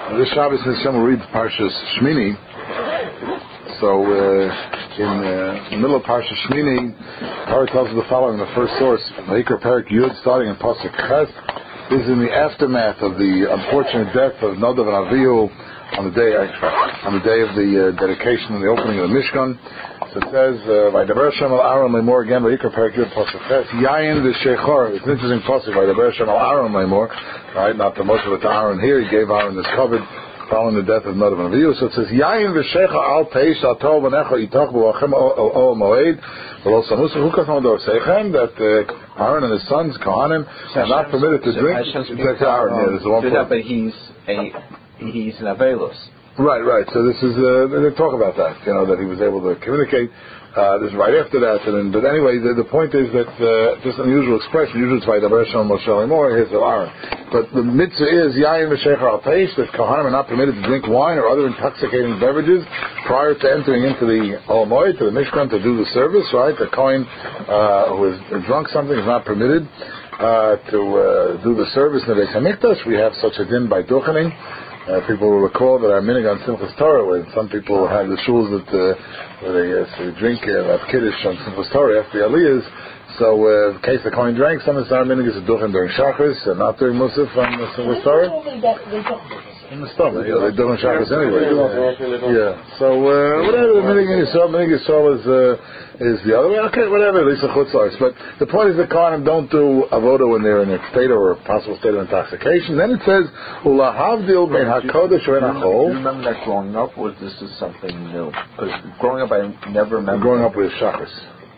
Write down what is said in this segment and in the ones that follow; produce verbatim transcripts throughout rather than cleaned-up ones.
This Shabbos Hashem will read Parshas Shmini. So uh, in uh, the middle of Parshas Shmini, Torah tells us the following: the first source, Vayikra Perek Yud, starting in Pasuk Ches, is in the aftermath of the unfortunate death of Nadav and Avihu on the day on the day of the uh, dedication and the opening of the Mishkan. So it says, "Vaydaber Hashem al Aaron le'mor," again, Vayikra Perek Yud, Pasuk Ches, Yayin v'Sheichor. It's an interesting pasuk. Vaydaber Hashem al Aaron le'mor, right? Not the most of it to Aaron here. He gave Aaron this covered following the death of Nadav and Avihu. So it says, Yayin v'Sheicha al Peish al Tov v'Necha Yitach b'Wachem o Moed v'Lo Samus v'Hukas Modor Seichem, that uh, Aaron and his sons, Kohanim, are not permitted to drink. It's Aaron, yeah, there's one point. But he's a, he's an Avelos. Right, right. So this is, uh, they talk about that, you know, that he was able to communicate. Uh, this is right after that. And then, but anyway, the, the point is that, uh, just an unusual expression, usually it's by Daber Shalom Moshe Lemor, here's the Aaron. But the mitzvah is, Yayin v'Sheicher al Peish, that Kohanim are not permitted to drink wine or other intoxicating beverages prior to entering into the Olamoy, to the Mishkan, to do the service, right? The Kohen, uh, who has drunk something is not permitted, uh, to, uh, do the service in the Beis HaMikdash. We have such a din by Duchening. Uh, people will recall that our minig on Simchas Torah, where some people have the shuls that uh, where they, uh, so they drink uh, have kiddush on Simchas Torah after the Aliyahs. So, uh, in case the Kohen drank, some of the our minig is a duchen during Shachris and not during Musaf on uh, Simchas Torah. In the stomach, you know, they do in Shachris anyway. Yeah. So, uh, whatever the minig in Yisrael, minig Yisrael is uh, is the other way. Okay, whatever. At least the chutzars. But the point is, the Kohanim don't do avoda when they're in a state or a possible state of intoxication. Then it says, "Ulahavdil ben hakodesh ben hachol." Do you remember that growing up, or this is something new? Because growing up, I never remember. Growing up with Shachris.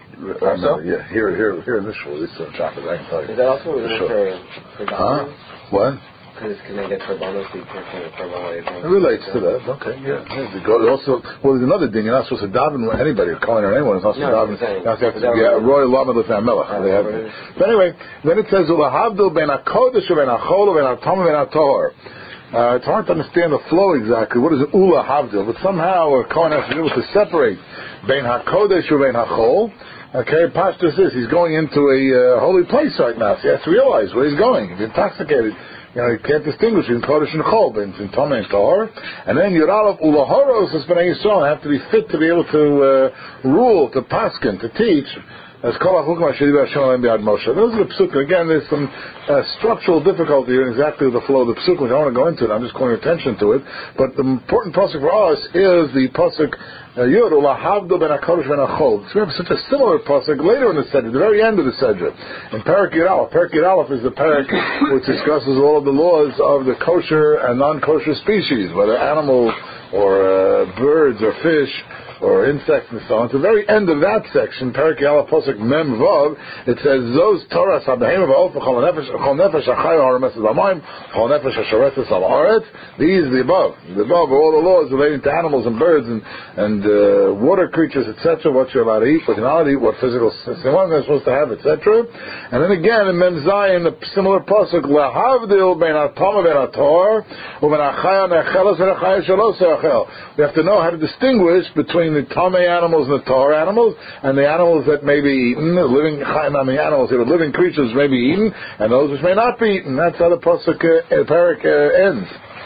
I remember, yeah, here, here, here in this shul, this is Shachris. I can tell you. Is that also for sure. for Huh? What? Because can they get korbanos so you can't get korbanos? It relates to that. Okay, yeah. yeah. Also, well, there's another thing. You're not supposed to daven with anybody, Kohen or anyone. It's not supposed to daven. You have to have yeah, royal lamed l'fnei melech. They have. But anyway, then it says ulahavdil ben hakodesh ben hachol ben hatam ben hatohor. Uh, it's hard to understand the flow exactly. What is an ula havdil? But somehow a Kohen has to be able to separate ben hakodesh ben hachol. Okay, Pashtus is he's going into a uh, holy place right now. So he has to realize where he's going. He's intoxicated. You know, you can't distinguish between Kodesh and Chol, between Tomei and Tahor. And then Yeralov Ulahoros is Bnei Yisrael have to be fit to be able to uh, rule, to paskin, to teach. As Kol HaChukim HaShedi B'Hashem Aleim B'Yad Moshe. Those are the psukim. Again, there's some uh, structural difficulty in exactly the flow of the psukim. I don't want to go into it. I'm just calling your attention to it. But the important pasuk for us is the pasuk Yud Ulahavdo Ben HaKodesh Ben HaChol. So we have such a similar pasuk later in the Sedra, the very end of the Sedra. In Perek Yud Aleph. Perek Yud Aleph is the Perek which discusses all of the laws of the kosher and non-kosher species, whether animal or uh, birds or fish or insects and so on. At the very end of that section, Perek Yud Aleph pasuk Mem Vav, it says Zos Torah Sabahim V'Ol Chol Nefesh Chol Nefesh Achayu Harames Zamayim Chol Nefesh Hasharetes Al Aretz. These the above. The above are all the laws relating to animals and birds and and uh, water creatures, et cetera. What you're allowed to eat, what you're not allowed to eat, what physical stimulants they're supposed to have, et cetera. And then again in Mem Zayin, the similar pasuk Lahavdil Ben Atama Ben Ator Uben Achaya Nechelos and Achaya Shalos Achel. We have to know how to distinguish between the Tamei animals and the Tor animals, and the animals that may be eaten, the living Chaimami animals, the living creatures may be eaten, and those which may not be eaten. That's how the pasuk uh, Perek uh, ends.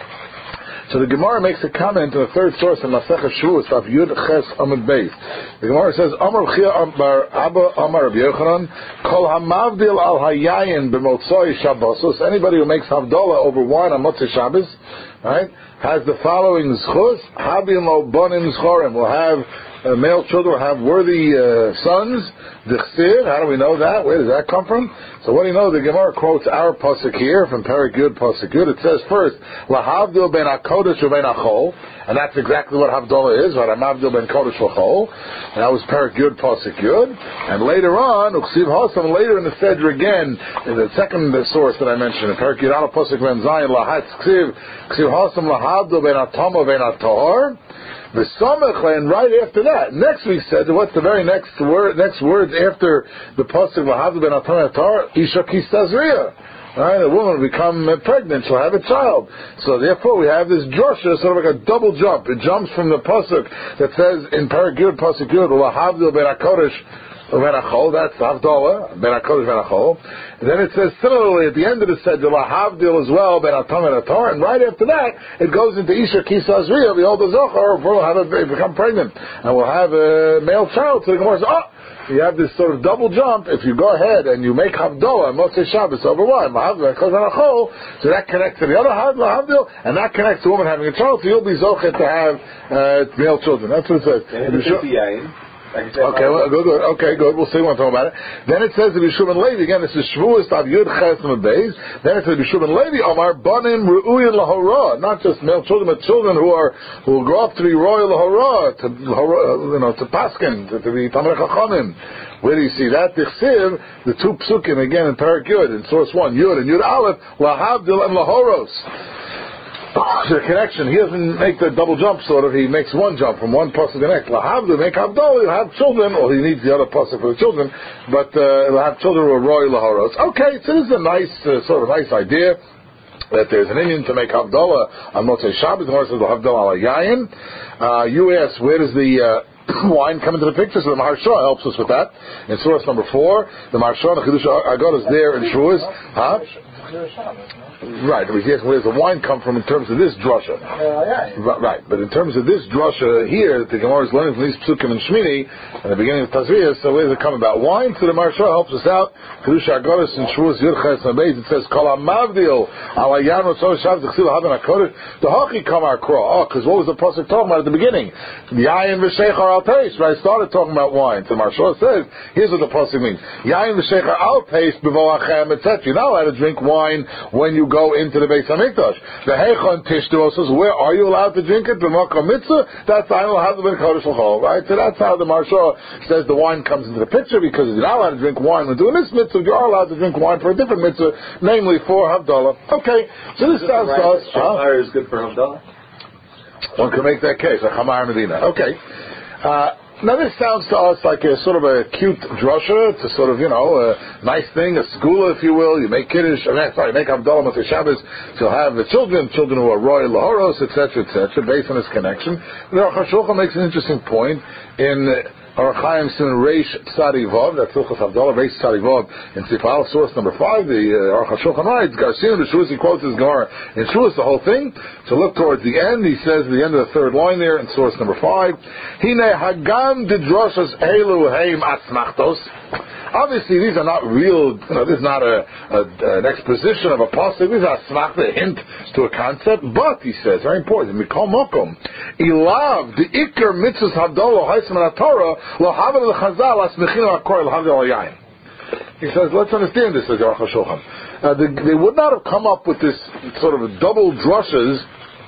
So the Gemara makes a comment in the third source in Masechah Shavuos of Yud Ches Amud Beis. The Gemara says, Amar Chia Amar Abba Amar Rabbi Yochanan, Kol Hamavdil Al Hayayin B'Motzoi Shabbosos. Anybody who makes Havdalah over wine on Motzei Shabbos, right, has the following zchus: Habim Lo Bonim Zchorim, will have uh, male children, will have worthy uh, sons. D'chsiv, how do we know that? Where does that come from? So what do you know? The Gemara quotes our pasuk here from Perek Yud pasuk Yud. It says first, Lahavdil ben hakodesh u'ben hachol, and that's exactly what Havdalah is. Right? Hamavdil ben kodesh v'chol. And that was Perek Yud pasuk Yud. And later on, Uksiv Hasam, later in the Sedra again, in the second source that I mentioned, in Perek Yud Aleph pasuk Mem Zayin, Lahat Ksiv Ksiv Hasam Lahavdil ben atama ben ator. The Samach, and right after that, next week said, what's the very next word? Next words after the pasuk Lahavdil ben atama ator, Isha Kistazriya. Right, a woman will become pregnant, she'll have a child. So therefore we have this drosha, sort of like a double jump. It jumps from the pasuk that says in Perek Yud pasuk Yud, Lahavdil ben hakodesh Venachol, that's Havdalah, Ben HaKodesh, Ben HaChol. And then it says, similarly, at the end of the Seder, Lahavdil as well, Ben HaTam, Ben HaTor, and right after that, it goes into Isha Kisa Azriya, the older Zohar, will have a, become pregnant, and will have a male child. So the Gemara says, oh, you have this sort of double jump. If you go ahead and you make Havdalah, Motzei Shabbos over one, Lahavdil, Ben HaKol, so that connects to the other Havdil, and that connects to a woman having a child, so you'll be Zochet to have uh, male children. That's what it says. Okay, well, good, good. Okay, good. We'll see when we talk about it. Then it says the Bishum and Levi. Again, this is Shavuos Tav Yud Ches and Beis. Then it says Bishum and Levi Omar Banim Ru'uyin Lahora. Not just male children, but children who are who will grow up to be royal Lahora, to you know, to Paskin, to, to be Tamar Chachamim. Where do you see that? Tichsiv, the two psukim again in Parak Yud, in source one, Yud and Yud Aleph, Lahavdil and Lahoros. The connection, he doesn't make the double jump sort of, he makes one jump from one pasuk to the next. Lahavdil, make Havdalah, he'll have children, or he needs the other pasuk for the children, but uh, he'll have children who are royal Lahoros. Okay, so this is a nice, uh, sort of nice idea, that there's an Indian to make Havdalah on Motzei Shabbos. The Gemara says Havdalah ala Yayin. Uh, you ask, where does the uh, wine come into the picture? So the Maharsha helps us with that. In source number four, the Maharsha, the Chidush Agad is there in Shavuos. Huh? Right, we ask where does the wine come from in terms of this drasha? Uh, yeah. Right, but in terms of this drasha here, the Gemara is learning from these psukim and Shmini at the beginning of Tazriya. So where does it come about wine? So the Maharsha helps us out. Kedusha Agoris in Shavuos Yud Ches Nabeis. It says Kol Hamavdil Ala Yan Rotzon Shav Zechsil Haben Hakodesh. The Hachi Kamar Kro. Oh, because what was the pasuk talking about at the beginning? Yayin v'Sheichar Al Teish. Right, I started talking about wine. So the Maharsha says, here's what the pasuk means: Yayin v'Sheichar Al Teish B'Voachem et cetera. You're not allowed to drink wine when you go into the Beis Hamikdash. The Heichon Tishtu says, where are you allowed to drink it? The Makom Mitzvah. That's I will have the Ben Kodesh L'chol. Right. So that's how the Maharsha says the wine comes into the picture, because you're not allowed to drink wine when doing this mitzvah. You are allowed to drink wine for a different mitzvah, namely for Havdalah. Okay. So this sounds to us. Shachar is good for Havdalah. One can make that case. A Chamar Medina. Okay. Uh, Now this sounds to us like a sort of a cute drasha. It's a sort of, you know, a nice thing, a skula, if you will. You make kiddush, I mean, sorry, make Havdalah Motzei Shabbos. You'll have the children, children who are royal Lahoros, et cetera, et cetera, based on this connection. The Aruch HaShulchan makes an interesting point in Orach Chaim Siman Reish Tzadi Vav, that's Hilchos Havdalah, Reish Tzadi Vav, in Sifal, source number five. The uh, Aruch HaShulchan writes, Garcia, the Shavuos, he quotes his Gemara in Shavuos, the whole thing. So look towards the end. He says at the end of the third line there in source number five, Hine Hagam Didroshas Elu Heim Asmachtos. Obviously, these are not real, you know, this is not a, a, an exposition of a pasuk. These are smachta, a hint to a concept. But, he says, very important, Mikol Mokom, Ilav, the Iker Mitzvahs Havdalah, Haisman HaTorah, Lo Havan L'Chazal, Asmechin HaKor, L'Havdil Yayin. He says, let's understand this, says Aruch HaShulchan. Uh, they, they would not have come up with this sort of double drushes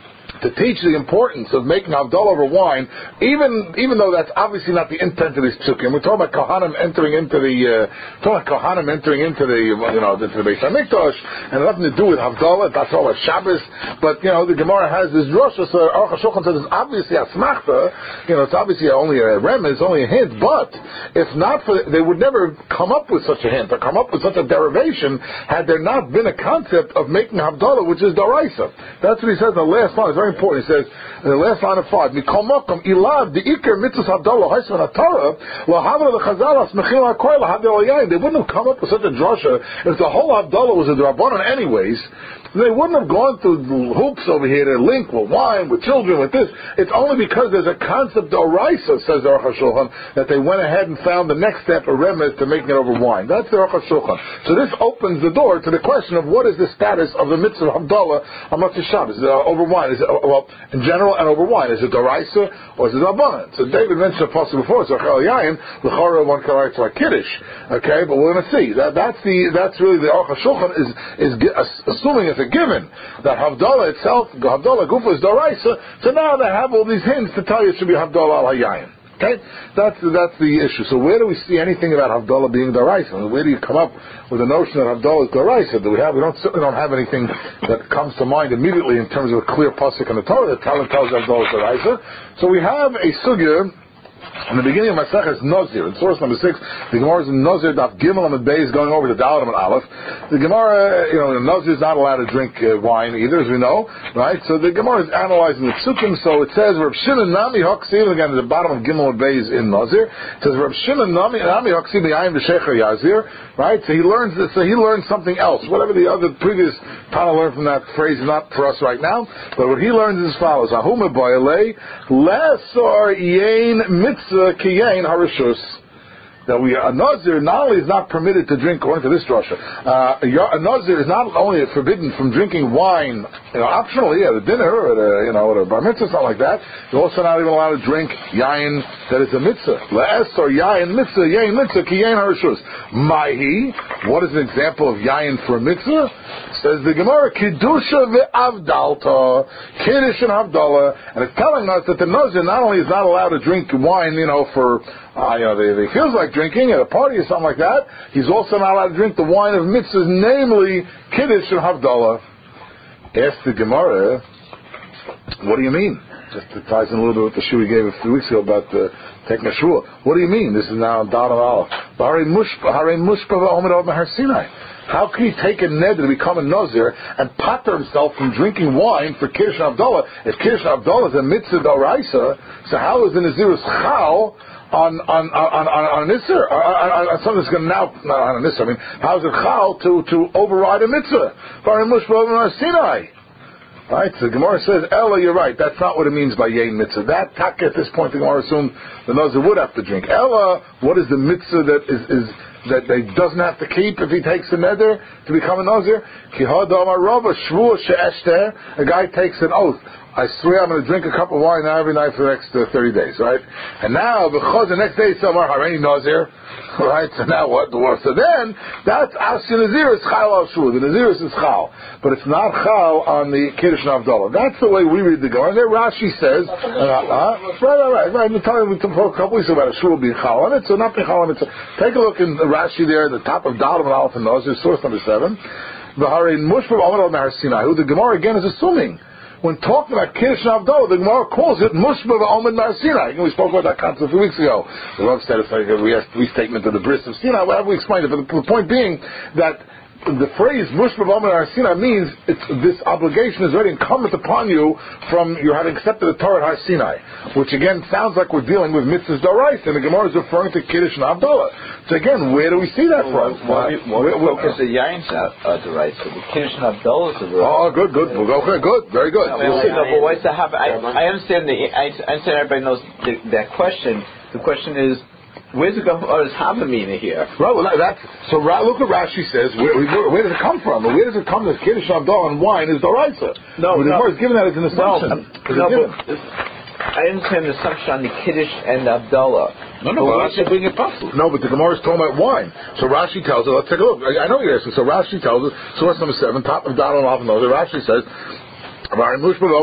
to teach the importance of making Havdalah over wine, even even though that's obviously not the intent of this psukim. We're talking about Kohanim entering into the, uh, talking about Kohanim entering into the, you know, into the Beis Hamikdash, and nothing to do with Havdalah. That's all a Shabbos. But you know, the Gemara has this drasha. So Aruch HaShulchan says it's obviously a smachta. You know, it's obviously only a remez, only a hint. But if not for, they would never come up with such a hint or come up with such a derivation had there not been a concept of making Havdalah, which is daraisa. That's what he says in the last line. It's very important. He says in the last line of five, Mikol Mokom Ilad the Iker Mitzvahs Havdalah Haisman HaTorah Lo Havana L'Chazal Asmechin HaKor L'Havdil Yayin. They wouldn't have come up with such a drasha if the whole Havdalah was a Drabanan anyways. They wouldn't have gone through hoops over here to link with wine, with children, with this. It's only because there's a concept d'oraisa, says the Aruch HaShulchan, that they went ahead and found the next step, a remez, to making it over wine. That's the Aruch HaShulchan. So this opens the door to the question of what is the status of the mitzvah of Havdalah on Motzei Shabbos. Is it over wine? Is it, well, in general and over wine. Is it d'oraisa or is it d'rabanan? So David mentioned a passage before, so Chal Yayin, l'chora one can write to a kiddush. Okay, but we're going to see. That, that's the, that's really the Aruch HaShulchan is, is assuming it's a given that Havdalah itself, Havdalah Gufa is Doraisa, so now they have all these hints to tell you it should be Havdalah al Hayayin. Okay? That's that's the issue. So where do we see anything about Havdalah being Doraisa? Where do you come up with the notion that Havdalah is Doraisa? Do we have, we don't, certainly don't have anything that comes to mind immediately in terms of a clear pasuk in the Torah that tells us Havdalah is Doraisa. So we have a sugya In the beginning of Masechus Nozir, in source number six, the Gemara is in Nozir Daf Gimel and Beis going over the Dalet and Aleph. The Gemara, you know, Nozir is not allowed to drink uh, wine either, as we know, right? So the Gemara is analyzing the Psukim. So it says, Reb Shimon Nami Hoksiv, again at the bottom of Gimel and Beis in Nozir, it says Reb Shimon Nami Nami Hoksiv B'Yayim B'Shecher Yazir, right? So he learns this, so he learns something else. Whatever the other previous Tana learned from that phrase is not for us right now, but what he learns is as follows: Ahuma Boyale Lesor Yain Mitzvah Kiyain Harishus. That we a Nazir not only is not permitted to drink, according to this drasha, uh, a Nazir is not only forbidden from drinking wine, you know, optionally at a dinner or at a, you know, at a bar mitzvah, something like that. You're also not even allowed to drink yain that is a mitzvah. La'es or yain mitzvah, yain mitzvah ki yain harishus. Mahi, what is an example of yain for a mitzvah? Says the Gemara, Kiddusha ve'avdalta, Kiddush and Havdalah, and it's telling us that the Nazir not only is not allowed to drink wine, you know, for, uh, you know, they, they feels like drinking at a party or something like that, he's also not allowed to drink the wine of mitzvahs, namely Kiddush and Havdalah. Ask the Gemara, what do you mean? Just it ties in a little bit with the shul we gave a few weeks ago about uh, taking a shul. What do you mean? This is now Dal and Aleph. Hare mushpa v'omed od Har Sinai. How can he take a neder to become a Nazir and pater himself from drinking wine for Kiddush and Havdalah? If Kiddush and Havdalah is a mitzvah d'oraisa, so how is the Nazirus chal on on on on, on an Isser, on, on, on something that's going to now, not on an Isser, I mean, how is it chal to, to override a mitzvah? Hare mushpa od Har Sinai. Right, so the Gemara says, Ella, you're right, that's not what it means by Yain Mitzvah. That, tak, at this point, the Gemara assumed the Nazir would have to drink. Ella, what is the Mitzvah that is, is that he doesn't have to keep if he takes a neder to become a Nazir? A guy takes an oath. I swear I'm going to drink a cup of wine now every night for the next uh, thirty days, right? And now, because the next day, Samar Hareini Nazir, right? So now what? The worst. So then, that's Asya Nazir is Chal al Shul. The Nazir is Chal. But it's not Chal on the Kiddush and Havdalah. That's the way we read the Gemara. And there Rashi says, uh, uh, right, right, right, right. I'm telling you, we talked a couple weeks about a Shul being Chal on it, so not being Chal on it. So take a look in Rashi there at the top of Dalet and Aleph and Nazir, source number seven. V'harei mushpa v'omed od Har Sinai, who the Gemara again is assuming. When talking about Kiddush and Havdalah, the Gemara calls it Mushba v'Omed Mar Sinai. We spoke about that concept a few weeks ago. The Rav said it's like a restatement of the bris of Sinai. Whatever we explained it, but the point being that the phrase Mushba v'Omed Mar Sinai means it's, this obligation is already incumbent upon you from your having accepted the Torah at Har Sinai, which again sounds like we're dealing with mitzvahs d'oraisa, and the Gemara is referring to Kiddush and Havdalah. So again, where do we see that from? Why focus the Yain's uh, d'oraisa? The Kiddush and Havdalah is d'oraisa. Oh, good, good. We'll go okay, good, very good. No, we'll no, but what's the have? I, I understand the. I understand everybody knows the, that question. The question is, where's the Gemara's Havamina here? Right, well, that's, so look what Rashi says. Where, where, where does it come from? Where does it come that Kiddush and Havdalah and wine is d'oraisa? No, well, the no. Gemara is given that as an assumption. No, no, but I understand the assumption on the Kiddush and the Havdalah. No, no, well, Rashi being apostle. No, but the Gemara is talking about wine. So Rashi tells us, let's take a look. I, I know you're asking. So Rashi tells us, source number seven, top of Dalet and Aleph and Nazir, Rashi says, Sinai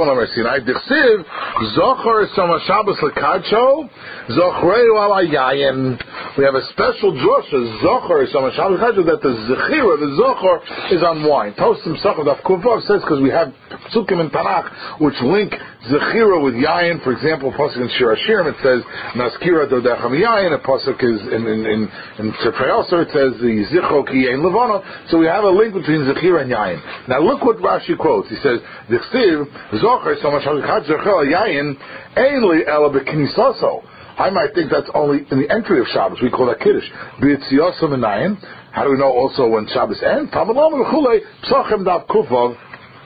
Dichsiv Zochar Sama Shabbos Lekadsho Zochreu Ala Yayin. We have a special drosha Zochar Sama Shabbos Lekadsho that the Zechira, the Zochar, is on wine. Tosim Sachar Daf Kuvav says because we have Psukim in Tanakh which link Zechira with Yayin. For example, pasuk in Shir Hashirim it says Naskira Dodechem Yayin. A pasuk is in in in, in Sefer Yosef it says the Zichro Ki Yayin Levana. So we have a link between Zechira and Yayin. Now look what Rashi quotes. He says Zocher so much Yayin ainly Ela B'Knisaso. I might think that's only in the entry of Shabbos. We call that Kiddush. B'Yitziyaso Menayin. How do we know also when Shabbos ends? Tamalom L'Chulei Psachim Daf Kuvav.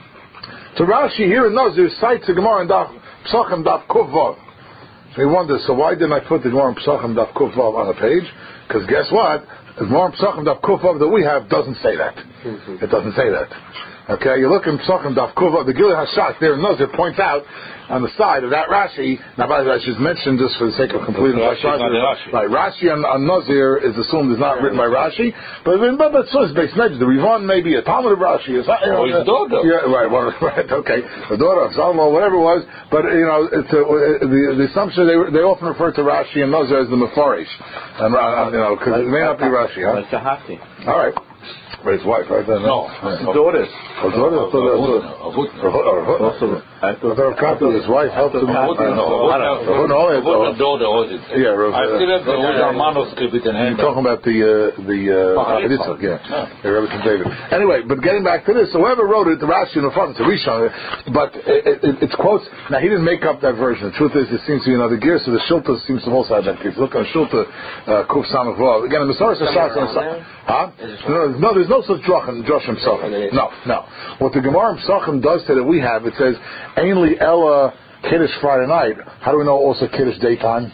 So Rashi here in Nazir cites the Gemara in Daf Psachim Daf Kuvav. So you wonder, so why didn't I put the Gemara in Psachim Daf Kuvav on the page? Because guess what? The Gemara in Psachim Daf Kuvav that we have doesn't say that. Mm-hmm. It doesn't say that. Okay, you look in Psachim Daf Kuvav, the Gilui Hashak there in Nazir points out on the side of that Rashi. Now, by the way, I should mention just for the sake of completing Rashi. Rashi. Right, Rashi on, on Nazir is assumed is not written by Rashi, but but that's so it's based on the Rivan may be a Talmud of Rashi. It's not, you know, or his daughter. Yeah, right, well, right, okay, the daughter of Solomon, whatever it was. But you know, it's a, the the assumption they they often refer to Rashi and Nazir as the Mefarish, and uh, you know, because it may not be Rashi, huh? All right. But his wife, right? Then, no, yeah. his daughters. His daughters? I thought Katu, his wife, helped him. I don't know. What daughter was it? Yeah, I still have the original manuscript in hand. You're talking about the, uh, the, uh, Yitzchak, yeah. The Rebbe from David. Anyway, but getting back to this, so whoever wrote it, the Rashi in the front, it's a Rishon, but it, it, it's quotes. Now, he didn't make up that version. The truth is, it seems to be another gear, so the Shulta seems to also have that gear. If you look on Shulta, uh, Kuf Samach Vav. Again, the Masaras are shots on the Huh? No, no, there's no such Joshim Psachim. No, no. What the Gemara Psachim does say that we have, it says, Ainli Ella Kiddush Friday night. How do we know also Kiddush daytime?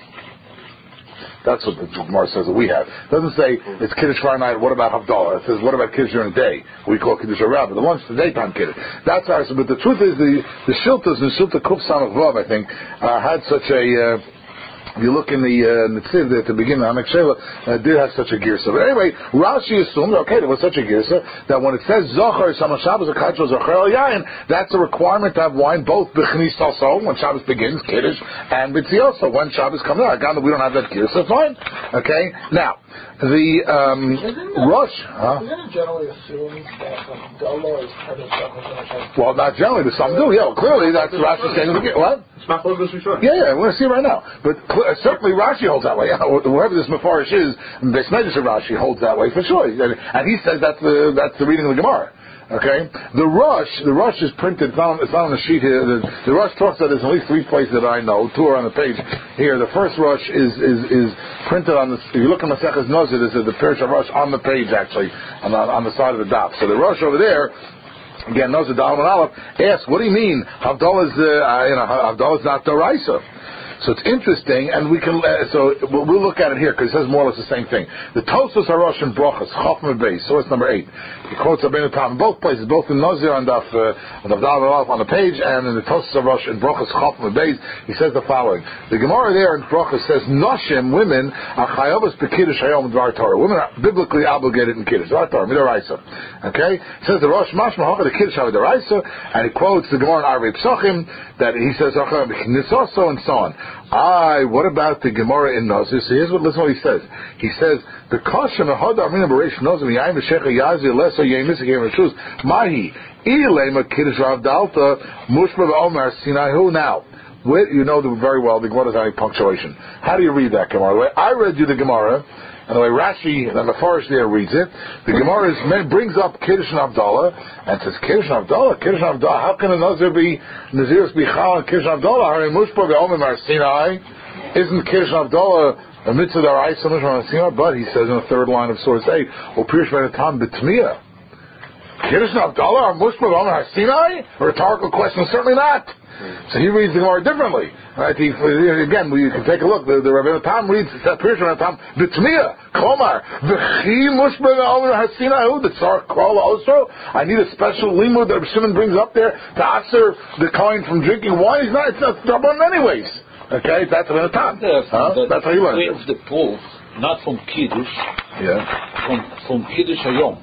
That's what the Gemara says that we have. It doesn't say it's Kiddush Friday night, what about Havdalah? It says, what about Kiddush during the day? We call Kiddush a Rabbah. The lunch, the daytime Kiddush. That's ours. But the truth is, the, the Shiltas and Shilta Kuf Samach Vav, I think, uh, had such a... Uh, If you look in the Netziv uh, at the beginning, Hamek Sheva uh, did have such a girsa. But anyway, Rashi assumed, okay, there was such a girsa, that when it says Zohar, Sama Shabbos, Akachos, Zohar, El Yayin, that's a requirement to have wine both B'chnis also, when Shabbos begins, Kiddush, and B'tziyoso, when Shabbos comes out. Again, we don't have that girsa, fine. Okay? Now, the um, Rosh... Huh? Isn't it generally assumed that Havdalah is part of Shabbos? Well, not generally, but some do. Yeah, well, clearly that's Rashi saying, what? Yeah, yeah, we're going to see right now. But cl- certainly Rashi holds that way. Whoever this Mefarish is, the Smedrish of Rashi holds that way for sure. And, and he says that's the that's the reading of the Gemara. Okay, the Rush, the Rush is printed. It's not, it's not on the sheet here. The, the Rush talks about there's at least three places that I know. Two are on the page here. The first Rush is is, is printed on the. If you look at Maseches Nozir, there's the Parish of Rush on the page actually on the, on the side of the daf. So the Rush over there. Again, Nozir Dalman Aleph asks, what do you mean? Havdalah is, uh, you know, Havdalah is not Doraisa. So it's interesting, and we can. Uh, so we'll, we'll look at it here because it says more or less the same thing. The Tosfos Harosh and Brochas Chachma Beis, source number eight. He quotes Rabbeinu Tam in both places, both in Nozir and Daf uh, Daf on the page, and in the Tosfos Harosh and Brochas Chachma Beis. He says the following: the Gemara there in Brochas says, "Noshim women are chayavos b'kiddush hayom dvar Torah. Women are biblically obligated in kiddush dvar Torah midoraisa." Okay, it says the Rosh Mashma Haka the kiddush midoraisa, and he quotes the Gemara in Arvei Psachim that he says also and so on. I, what about the Gemara in Nazir? So here's what, listen what he says. He says, the Kashem Ahad Armina Bereish Nazir Yayim V'Shecha Yazir Leso Yayim Misik Yayim Rishus Mahi Ilema Kiddush Rav Dalta Mushba V'Omer Sinaihu. Now, where, you know very well the Gemara doesn't have any punctuation. How do you read that Gemara? The way I read you the Gemara, and the way Rashi and the Mefarish there reads it, the Gemara is, brings up Kiddush and Havdalah and says Kiddush and Havdalah, Kiddush and Havdalah. How can a Nazir be Nazirus be Chal and Kiddush and Havdalah? Hari Mushba ve'Omer Mar Sinai. Isn't Kiddush and Havdalah a mitzvah d'oraisa Mushba Sinai? But he says in the third line of source eight, O Pirish Benatam B'Tmiya. Kiddush and Havdalah are Mushba ve'Omer Mar Sinai? A rhetorical question, certainly not. So he reads the Gemara differently. Right? He, again, we can take a look. The, the Rabbeinu Tam reads Pirish Rabbeinu Tam B'Tmiya Komar V'Chi Mushba V'Omer Hasinahu the Tzar Kral Osro. I need a special limud that Shimon brings up there to answer the coin from drinking wine. He's not. It's not Rabban anyways. Okay, that's Rabbeinu Tam. Yes, huh? that That's how you learn. Brings the proof not from Kiddush. Yeah. From from Kiddush Hayom.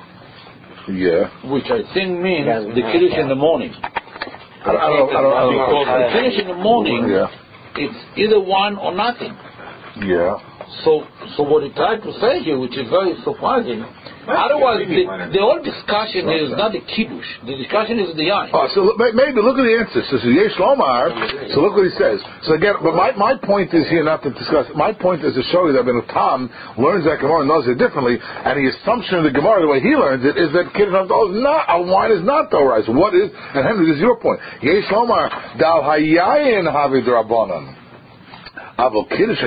Yeah. Which I think means the Kiddush in the morning. I don't, I don't, I don't, I don't because know. the Kiddush in the morning, yeah. It's either one or nothing. Yeah. So, so what he tried to say here, which is very surprising, otherwise the, the whole discussion is not the kiddush. The discussion is the yain. Oh, so look, maybe look at the answer. So Yesh Lomar. So look what he says. So again, but my, my point is here not to discuss. My point is to show you that when Tam learns that Gemara and knows it differently, and the assumption of the Gemara, the way he learns it, is that kiddush is not a wine is not Torah. So what is? And Henry, this is your point. Yesh Lomar Dal Hayayin Havid Rabbanan. Kiddush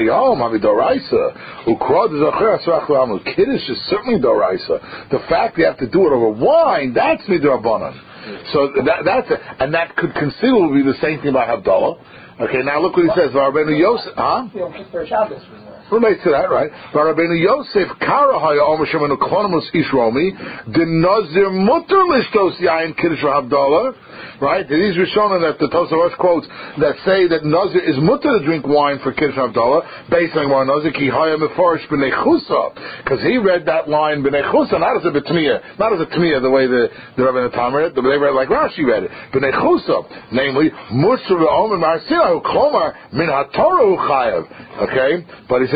is certainly doraisa. The fact you have to do it over wine, that's midrabanan. So that, that's it. And that could conceivably be the same thing about Havdalah. Okay, now look what he says. Rabbeinu Yosef, huh? Relates to that, right? Rabbeinu Yosef Karahaya Omer Shemenu Klonomus Ishromi the Nazir Mutter Lishtos Yain Kiddush Havdalah. Right? These Rishonim that the Tosafos quotes that say that Nazir is mutter to drink wine for Kiddush Havdalah based on Gemara Nazir Ki Haya Mefarish B'nei Chusa, because he read that line B'nei Chusa not as a B'tmiya, not as a Tmiya the way the the Rabbeinu Tam read it, but they read it like Rashi read it. B'nei Chusa, namely Mushra V'Omer Mar Sinai Klomar Min HaTorah Chayav. Okay, but he says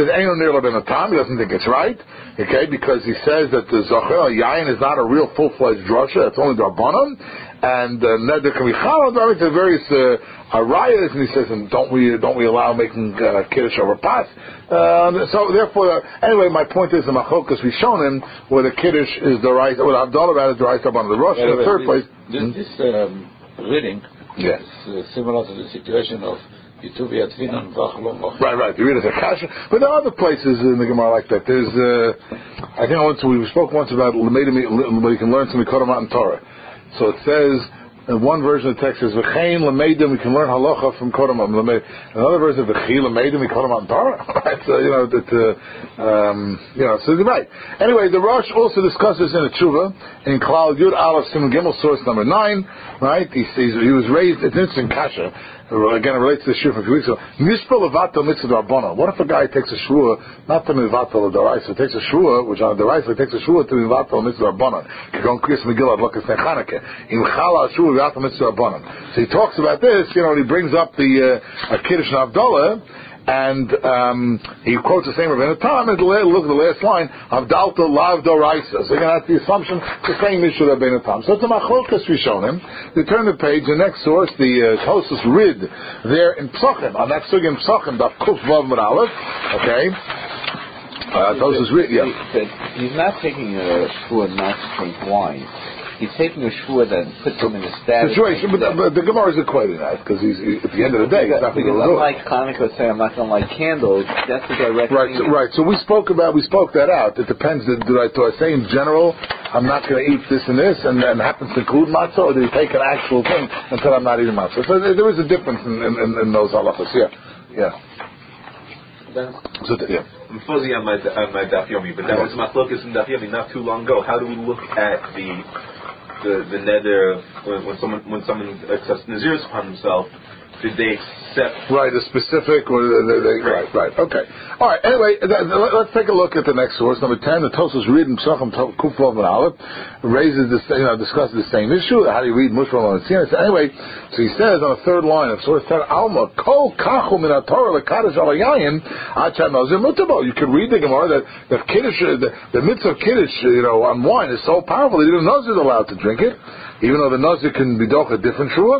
says, Eino Nir L'Ben Atam, he doesn't think it's right, okay, because he says that the Zocher Yayin is not a real full-fledged drasha, it's only Darbanim, and uh, Neder can be Chalal, to various uh, arayas, and he says, and don't we don't we allow making uh, Kiddush over Pas? Um, so therefore, uh, anyway, my point is the Machokas we've shown him where the Kiddush is the right, well, Abdullah rather is the right Darbanim. The Rosh, yeah, in the third this, place. This, hmm? this um, reading yes. is uh, similar to the situation of Right, right. You read it as a kasha, but there are other places in the Gemara like that. There's, uh, I think once we spoke once about where you can learn some Mikodamat and Torah. So it says, in one version of the text says V'chein Lameidim, we can learn halacha from Kodamat. Another version of V'chi Lameidim, we Kodamat and Torah. Right, so you know that, uh, um, you know, so right. Anyway, the Rosh also discusses in a tshuva in Klal Yud Aleph Simon Gimel source number nine. Right, he says he was raised. It's an interesting kasha. Again, it relates to the shur from a few weeks ago. Nishpel levatel mitzvah d'Rabbanan. What if a guy takes a shvua not to mivatel d'Oraisa, takes a shvua which on d'Oraisa takes a shvua to mivatel mitzvah d'Rabbanan? K'gon Chris Megillah Adlakas Nechaneke. Im chala shvua mivatel mitzvah d'Rabbanan. So he talks about this, you know, and he brings up the uh, Kiddush and Avdallah. And um, he quotes the same Rabbeinu Tam, and look at the last line, Avdalta lav doraisa. So you're going to have the assumption, the same issue of Rabbeinu Tam. So it's a machlokas we've shown him. You turn the page, the next source, the uh, Tosus Rid, there in Psachim, on that sugya in Psachim, Daf Kuf Vav Mud Aleph, okay? Uh, Tosus Rid, yeah. He's not taking a shvua not to drink wine. He's taking a shvua that puts him in a status situation, but, but the Gemara is equating that because he's he, at the end of the day he's not going to do it. Unlike Hanukkah saying I'm not going to light candles, that's the direct. Right, so, right. So we spoke about we spoke that out. It depends. Did, did I, do I say in general I'm not going to eat this and this, and, and happens to include matzah, or did he take an actual thing and said I'm not eating matzah? So there, there is a difference in, in, in those halachas. Yeah, yeah. So, yeah. I'm fuzzy on my on my Daf Yomi, but that was my focus in Daf Yomi not too long ago. How do we look at the the the neder when, when someone when someone accepts naziris upon himself? Did they accept right a specific or they, they, right. right right okay all right anyway th- th- let's take a look at the next source number ten. The Tosos read in Psachim Kuf Vav Mud Aleph raises this, you know, discusses the same issue. How do you read Mushram on Tzina? So anyway, so he says on the third line of source ten, Alma Kol Kachu Min HaTorah LeKadosh Al Yayin Achad Nazir Mutabo. You can read the Gemara that that Kiddush, the, the mitzvah of Kiddush, you know, on wine is so powerful that even Nazir is allowed to drink it, even though the Nazir can be doch a different shua.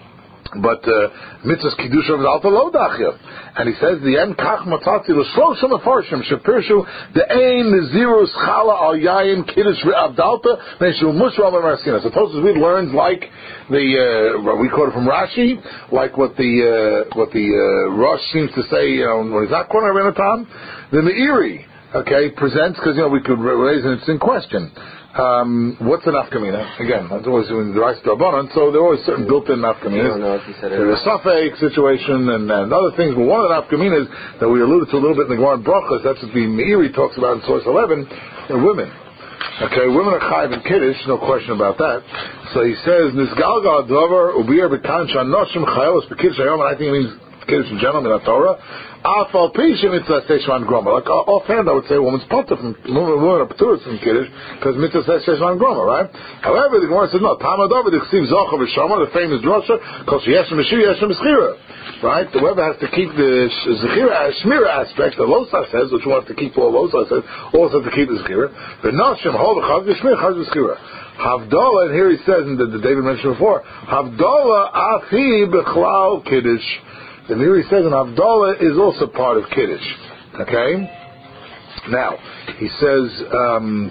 But mitzvahs kiddush of alta lo dachya, and he says the end kach matzati l'shloshim afarshim shepirshu the ein nezirus chala al yayin kiddush avdalta meishu mushram marasina. So Tosfos we learned like the uh, we quote it from Rashi, like what the uh, what the uh, Rosh seems to say, you know, when he's not quoting Rabbeinu Tam, the Meiri, okay, presents because you know we could raise an interesting question. Um, what's an nafkamina? Again, that's always doing the rice d'Rabbanan, so there are always certain built-in nafkaminas. There's a suffix situation and, and other things, but one of the nafkaminas that we alluded to a little bit in the Gemara Brachos, that's what the Meiri talks about in source eleven, are women. Okay, women are chayiv and kiddush, no question about that. So he says, Nisgalgal davar ubir b'kansha noshim chayos b'kiddush hayom, and I think it means kiddush in general in the Torah. Afal pishim mitzvah seishman groma. Like offhand, I would say a woman's potter from woman are patur from kiddush because mitzvah seishman groma, right? However, the Gemara says no. Tamad over the ksiv zocha v'shama, the famous drasha, because yeshem mishir yeshem mischira, right? Whoever has to keep the zechira shmira aspect, the Losa says, which wants to keep all Losa says, also to keep the zechira. The nashim hol v'chav yishmir chav zechira. Havdalah, and here he says, and the, the David mentioned before, Havdalah afi b'chlal kiddush. The Meiri says an Havdalah is also part of Kiddush. Okay? Now, he says, um,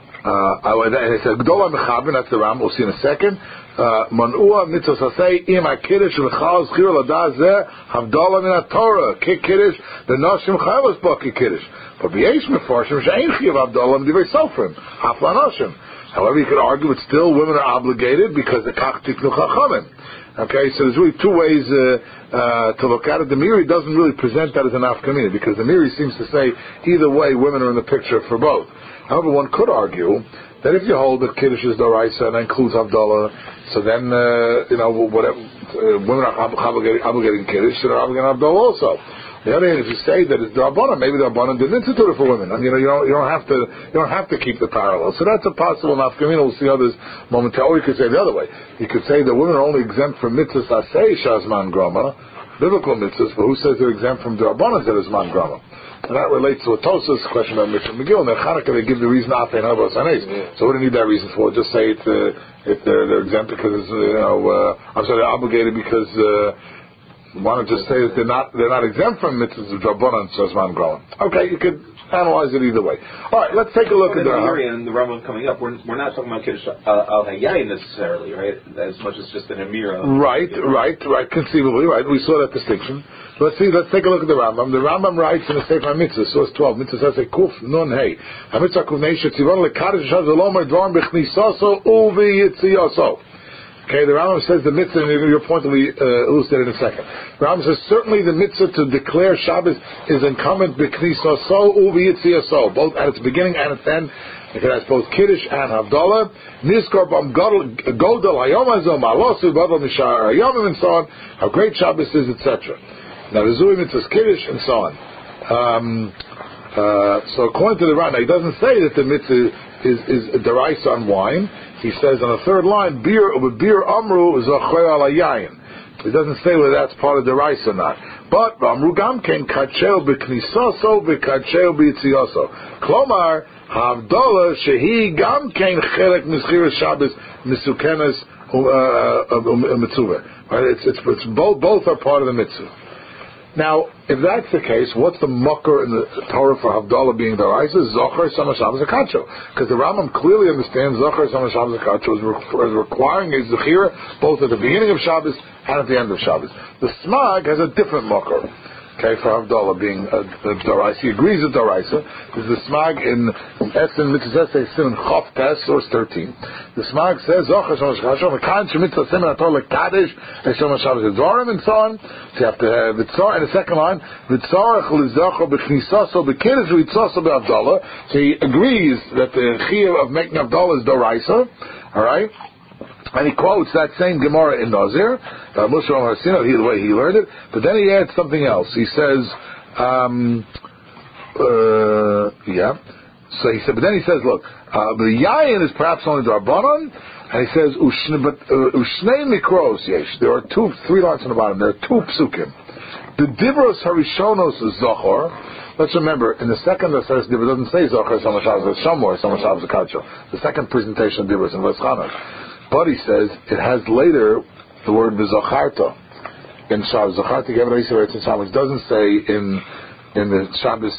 uh, and he says, Gdola Mechabin, that's the Ram, we'll see in a second. Man'ua mitzvah sasei im ha-Kiddush v'chal zchir l'dah zeh Havdalah min ha-Torah. Ki Kiddush, the Noshim chayvos bo ki Kiddush. But b'yesh mefarshim she'ein chiv Havdalah m'divrei sofrim. Haf la'noshim. However, you could argue it's still women are obligated because the kach tiknu chachamim. Okay, so there's really two ways uh, uh, to look at it. The Meiri doesn't really present that as an afkamina because the Meiri seems to say either way women are in the picture for both. However, one could argue that if you hold that Kiddush is Doraisa and includes Havdalah, so then uh, you know whatever uh, women are obligating, obligating Kiddush, so they're obligating Havdalah also. The other hand, if you say that it's D'Rabbanan, maybe D'Rabbanan didn't institute it for women. I mean, you know, you don't, you don't have to, you don't have to keep the parallel. So that's a possible nafkamina. We'll see others momentarily. Or you could say the other way. You could say that women are only exempt from mitzvahs asay shazman grama, biblical mitzvahs, but who says they're exempt from D'Rabbanan that is man grama? And that relates to a Tosas question about Mitzvah Megillah. In Chanukah, they give the reason Afei Navos Hanes. So we don't need that reason for it. Just say it's, uh, if they're, they're exempt because, uh, you know, uh, I'm sorry, they're obligated because, uh, why not just say that they're not, they're not exempt from Mitzvahs of Drabonan, says Man Groen. Okay, you could analyze it either way. All right, let's take a look well, at the Rambam and the Rambam coming up. We're, we're not talking about Kiddush uh, al Hayayin necessarily, right? As much as just an Amira. Right, right, right. Conceivably, right. We saw that distinction. Let's see. Let's take a look at the Rambam. The Rambam writes in the Sefer Mitzvah, source twelve. Mitzvah says, "Kuf nun hey hamitzvah kufnei shetzivon lekadish shazalomer dvarim b'chnisaso uvi yitziyaso." Okay, the Rambam says the mitzvah, and your point will be uh, elucidated in a second. The Rambam says certainly the mitzvah to declare Shabbos is incumbent b'knisaso uvi yitziyaso, both at its beginning and its end. It has both Kiddush and Havdalah. Nizkor b'am godel hayom hazo ma'alosu b'adol mishar hayomim and so on. How great Shabbos is, et cetera. Now the Zui mitzvah Kiddush and so on. Um, uh, so according to the Rambam, he doesn't say that the mitzvah is is deraisa on wine. He says on the third line, beer beer amru zocher al hayayin. He doesn't say whether that's part of the rice or not. But amru gam ken kachel b'knisaso v'kachel b'yitziyaso. Klomar havdalah shehi gam ken chelek mischiras Shabbos misukenes mitzvah. Right? It's it's it's both both are part of the mitzvah. Now, if that's the case, what's the mucker in the Torah for Havdalah being the Raisa? Zocher Sama Shabbos Akacho. Because the Rambam clearly understands Zocher Sama Shabbos Akacho as, re- as requiring a Zechira both at the beginning of Shabbos and at the end of Shabbos. The Smag has a different mucker. Okay, for Havdalah being a, a Doraisa. He agrees with Doraisa. This is the Smag in Essen Mitzvah Sim Chof Tes, source thirteen. The Smag says, Zocher Shamash Kasho, Mekan Shemitzvah Sim and Ator Lekadish, Shamash Shabbos Dvarim, and so on. So you have to have Vitzor, in the second line, Vitzorach Lizocho B'chnisaso B'kiddush V'itzaso B'Havdalah. So he agrees that the Chiyuv of making Havdalah is Doraisa. Alright? And he quotes that same Gemara in Nazir, uh, Moshe Harsina, the way he learned it. But then he adds something else. He says, um, uh, yeah. So he said, but then he says, look, uh, the Yayin is perhaps only Darbanon, and he says, Ushnei Mikros Yesh. There are two, three lines on the bottom. There are two psukim. The Divros Harishonos is Zohor. Let's remember, in the second the first Divros doesn't say Zohor Sama Shabbos, it's somewhere Sama Shabbos Akacho. The second presentation of Divros in Veschanos. But he says it has later the word v'zacharta in Shabbos. Zacharta Gevra Yisrael in Shabbos doesn't say in in the Shabbos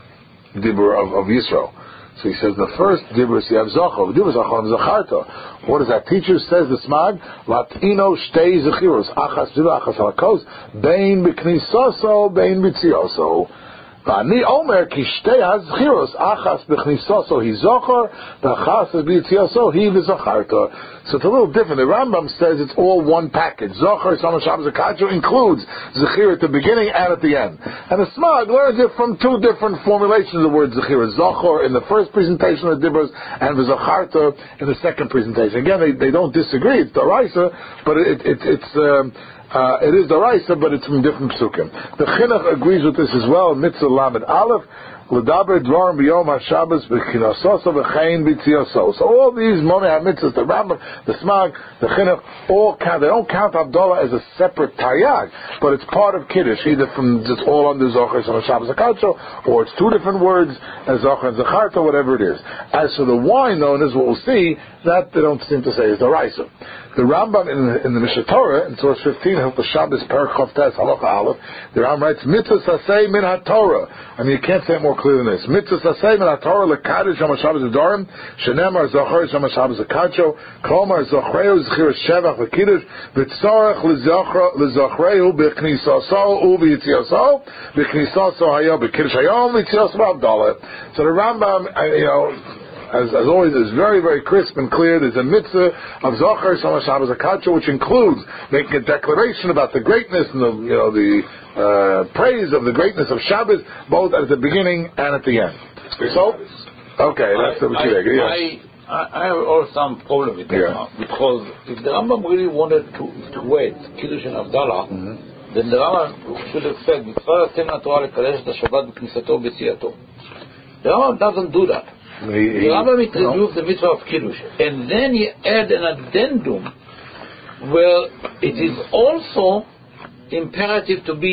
dibur of, of Yisrael. So he says the first dibur you have zachor, dibur zachor and zacharta. What does that teacher says? The Smag Latino shtei zechiros achas dibur achas halakos bein b'knisaso bein b'tzioso. Ani Omer ki shtei hazchiros achas b'chnisaso hi zochar v'achas b'yitziaso hi v'zacharta. So it's a little different. The Rambam says it's all one package. Zochar Sama Shabbos Akacho includes zechira at the beginning and at the end. And the Smag learns it from two different formulations of the word zechira. Zochar in the first presentation of the Dibros and v'zacharta in the second presentation. Again, they, they don't disagree. It's Daraisa, but it, it, it's um, Uh, it is the Raisa, but it's from different psukim. The Chinuch agrees with this as well. Mitzvah Lamed Aleph, L'daber Dvarim B'Yom HaShabbos B'Chinasoso V'Chein B'Tzioso. So all these Monei HaMitzvahs, the Rambam, the Smag, the Chinuch, all count. They don't count Havdalah as a separate taryag, but it's part of Kiddush, either from just all under Zocher and Shabbos Akacho, or it's two different words as Zocher and Zacharta, whatever it is. As for the wine, though, and as we'll see, that they don't seem to say is the Raisa. The Rambam in the, in the Mishnah Torah, in source fifteen, Hilchos Shabbos, Perek Chof Tes, Halacha Aleph, the Rambam writes, Mitzvah Sasei Min HaTorah. I mean, you can't say it more clear than this. Mitzvah Sasei Min HaTorah, Lekadish Shama Shabbos Adorim, Shenemar Zocher Shama Shabbos Akacho, Kolmar Zochreu Zechir Shevach V'Kiddush, V'tzorach L'Zochreu B'Knisaso U'V'Yitziaso, B'Knisaso Hayo, B'Kiddush Hayom, V'Yitziaso B'Havdalah. So the Rambam, you know, As, as always, is very, very crisp and clear. There's a mitzvah of Zocher Sama Shabbos Akacho, which includes making a declaration about the greatness and the, you know, the uh, praise of the greatness of Shabbos, both at the beginning and at the end. So, okay, that's the I, yes. I, I, I have also some problem with that yeah. now, because if the Rambam really wanted to to wait Kiddush and Havdalah, mm-hmm. then the Rambam should have said, "Mitzvah Tem HaTorah Lekadesh et HaShabbat B'Knisato B'Tziato." The Rambam doesn't do that. He, he, the Rambam introduced the mitzvah of Kiddush, and then he add an addendum where it is also imperative to be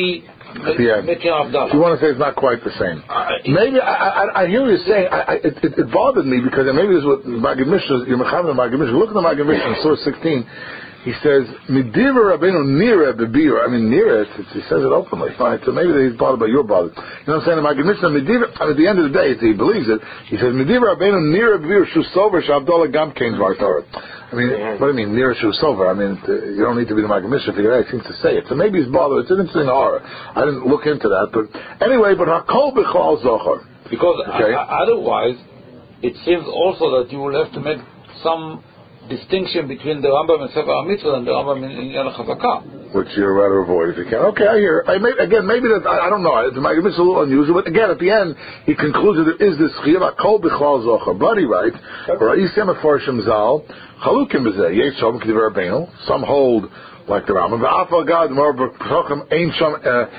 at the end. You want to say it's not quite the same. Maybe, I, I, I hear what you're saying. I, I, it, it, it bothered me because maybe this is what Maggid Mishnah, you're Mechaber Maggid Mishnah. Look at the Maggid Mishnah in source sixteen. He says, Midiva Rabbeinu Nira Bebira. I mean, Nira, he says it openly. Fine. So maybe he's bothered by your bother. You know what I'm saying? The Maggid Mishnah, Midiva, at the end of the day, he believes it. He says, Midiva Rabbeinu Nira Bebira Shusover Shabdallah Gam Kain Vartar. I mean, what do you mean, Nira Shusover? I mean, you don't need to be the Maggid Mishnah to figure out. He seems to say it. So maybe he's bothered. It's an interesting horror. I didn't look into that. But anyway, but Hakol B'chol Zohar. Because okay. uh, otherwise, it seems also that you will have to make some distinction between the Rambam and Sefer HaMitzvah and the Rambam in Yan HaChazakah, which you'd rather avoid if you can. Okay, I hear. I may, again, maybe that I, I don't know. It's a little unusual, but again, at the end, he concludes that there is this chiyuv hakol b'chlal zocher. But he writes, "Ra'isem afarshim zal chalukim b'zeh yesh shalom k'divrei Rabbeinu." Some hold like the Rambam. V'afal gad more b'chochem ein sham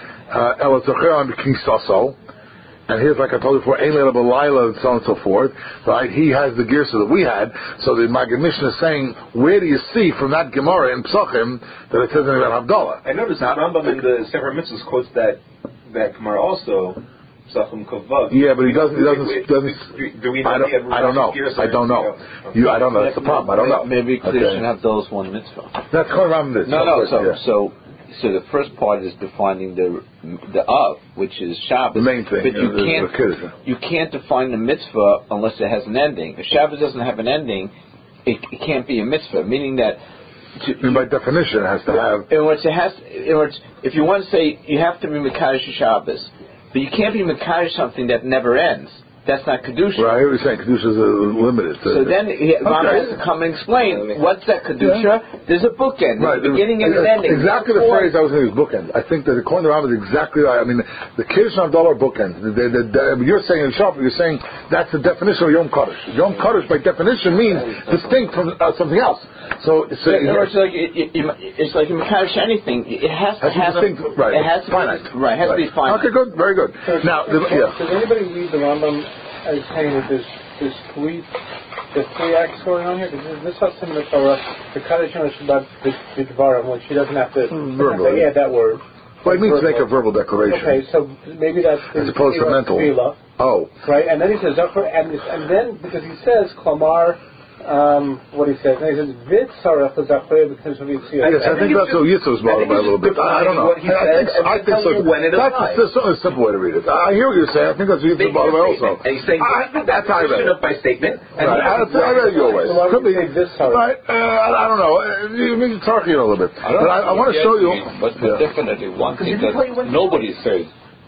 el zocher on k'nisaso. And here's, like I told you before, Ein Leila B'Laila, and so on and so forth. Right? He has the Girsa that we had. So the Maggid Mishnah is saying, where do you see from that Gemara in Psachim that it says anything about Havdalah? I noticed that Rambam in the Sefer Mitzvahs quotes that that Gemara also. Psachim Kavav. Yeah, but he doesn't. He doesn't. doesn't do we I don't, I don't know. I don't know. You, I don't know. That's the problem. I don't know. Maybe okay. Kedushin Havdalah's one mitzvah. That's called Rambam. No, no. So, yeah. so. So the first part is defining the the of, which is Shabbos. The main thing. But you yeah, can't you can't define the mitzvah unless it has an ending. If Shabbos doesn't have an ending, it, it can't be a mitzvah. Meaning that, to, I mean, by definition, it has to have. In words, it has. In words, if you want to say you have to be Mekadosh Shabbos, but you can't be Mekadosh something that never ends. That's not Kedusha. Right, I hear what you're saying. Kedusha is limited. So, so then Rambam has to come and explain what's that Kedusha. Yeah. There's a bookend. There's right. a beginning and an ending. Exactly the phrase I was saying is bookend. I think that according to Rambam is exactly right. I mean, the Kiddush and Havdalah are bookends. The, the, the, the, you're saying in Shop, you're saying that's the definition of Yom Kaddish. Yom Kaddish by definition means distinct from uh, something else. So, so yeah, it's like it, it, it's like in Mekadosh anything. It has to have distinct, a, right. It has to finite. Be, right. It has right. to be finite. Okay, good. Very good. So now, does, the, yeah. does anybody read the Rambam as saying that there's there's three there's three acts going on here? Because this is similar to Torah, the Kaddish and Shabbat B'Dvarim, which she doesn't have to, have to add that word. Well, it means to make a verbal declaration. Okay, so maybe that's as opposed to mental. Tefillah, oh, right. And then he says Zachar, and and then because he says Klamar. Um, what he says, and he says, "Vid sarach l'zachrei b'knesset yitziyah." Yes, I, I think that's what Yitzhak was bothered by a little bit. I don't know. What he I think, I think so. That's a, a simple way to read it. I hear what you're saying. I think that's what Yitzhak was bothered by also. And he's saying I, that's how I read it. by statement. Right. I, I read it your way. So Could be. This right. Uh, I, I don't know. You mean talking a little bit. I, but I, I want to show you. But, but yeah. definitely one thing that nobody says: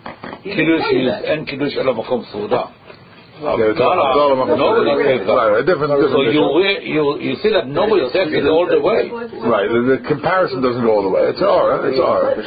Kiddush is and Kiddush ala makom suda. Yeah, nobody says that. Right, different, different so you, you you see that nobody says it all the way. Right, the, the comparison doesn't go all the way. It's all right. It's all right.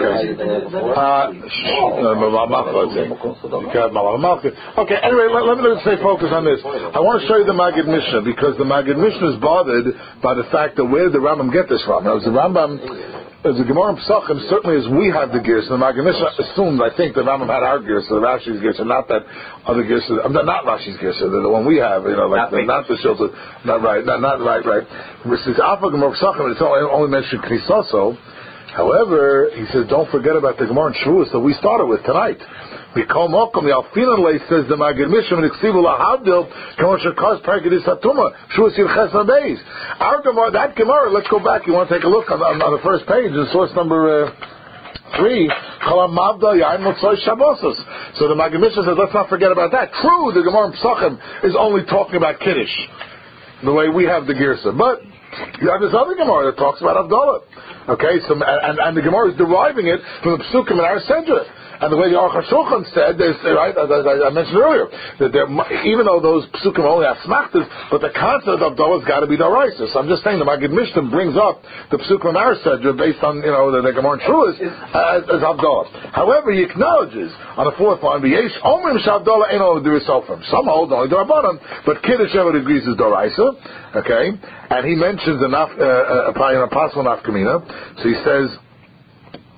Okay. Uh, okay. Anyway, let, let me let's stay focused on this. I want to show you the Maggid Mishnah because the Maggid Mishnah is bothered by the fact that where did the Rambam get this from? Now, the Rambam. As the Gemara in Pesachim, certainly as we have the gears, and the Maggid Mishnah assumed, I think, that Rambam had our gears, so the Rashi's gears, and not that other gears, I'm not, not Rashi's gears, so the, the one we have, you know, like not, the, not the shelter, not right, not, not right, right. Since Alpha Gemara Pesachim, it's only, only mentioned Knisaso. However, he says, don't forget about the Gemara in Shavuos that we started with tonight. Mikol Mokom, the Alfinan says the Maggid Mishnah and Iksivu LaHavdil, Kamosher Kaz Paragidis Hatuma, Shavuos Yilches Nabeis. Our Gemara, that Gemara, let's go back. You want to take a look on, on, on the first page, in source number uh, three. Kalam Mavda Yain Motzoy Shabbosos. So the Maggid Mishnah says, let's not forget about that. True, the Gemara in Pesachim is only talking about Kiddush, the way we have the Girsa, but you have this other Gemara that talks about Havdalah. Okay, so and, and the Gemara is deriving it from the Psukim in our Sedra. And the way the Aruch HaShulchan said, is, right, as I, I mentioned earlier, that there, even though those psukim only have smachtas, but the concept of Havdalah has got to be daraisa. So I'm just saying the Maggid Mishnah brings up the psukim in our Sedra based on, you know, the, the Gemara Truas as, as Havdalah. However, he acknowledges on the fourth line, V'yesh omrim shavdalah ein ol d'risofim. Some hold only d'rabbanan, but Kiddush everyone agrees is daraisa. Okay, and he mentions a naf, uh, a possible nafkamina. So he says.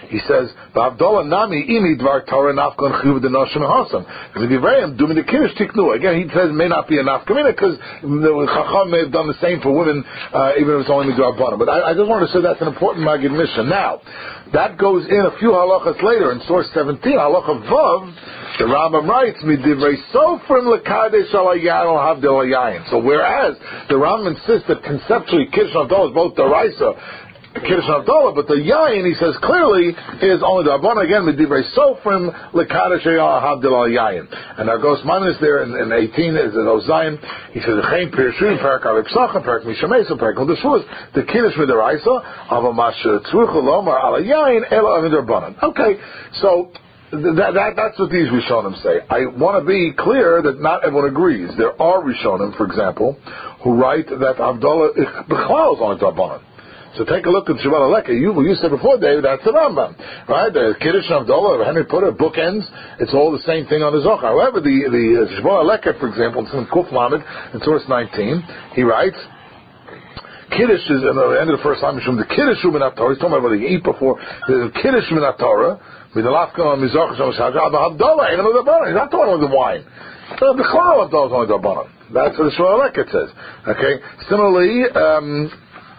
He says, "Ba'avdola nami imi dvar Torah nafkan chiv the noshim hasam." Because if you very him doing the kiddush tiknu again, he says may not be a nafkamina because the Chacham may have done the same for women, uh, even if it's only midrabanan. But I, I just wanted to say that's an important magid mission. Now, that goes in a few halachas later in source seventeen, halacha vav. The Rambam writes, "Midivrei sofrim lekadesh alayan al havdil alayin." So whereas the Rambam insists that conceptually kiddush havdalah is both deraisa, kiddush havdalah, but the yayin he says clearly is only the rabbanan again. Midivrei sofrim lekadesh al havdil alayin. And our Gos Maimon is there in, in eighteen is in Ozayin. He says Chaim Pirshim Perak Avik Sachem Perak Mishamesa Perak. Well, this was the kiddush midiraisa avamash tzruch lomar alayin ela midrabanan. Okay, so. That, that, that's what these Rishonim say. I want to be clear that not everyone agrees. There are Rishonim, for example, who write that Havdalah B'chlal is only Drabanan. So take a look at Shabbat Aleka. You, you said before, David, that's the Rambam. Right? The Kiddush and Havdalah, Henry Putter, bookends, it's all the same thing on the Zohar. However, the, the Shabbat Aleka, for example, in Kuf Lamed, in source nineteen, he writes, Kiddush is, at the end of the first time, the Kiddush Minat Torah, he's talking about what he eat before, the Kiddush Minat Torah, with the lafka on mizrach shom shagah, the havdalah ain't another baron. He's not talking about the wine. The bichlal havdalah is only the baron. That's what the Shmuel Aleket says. Okay. Similarly, um,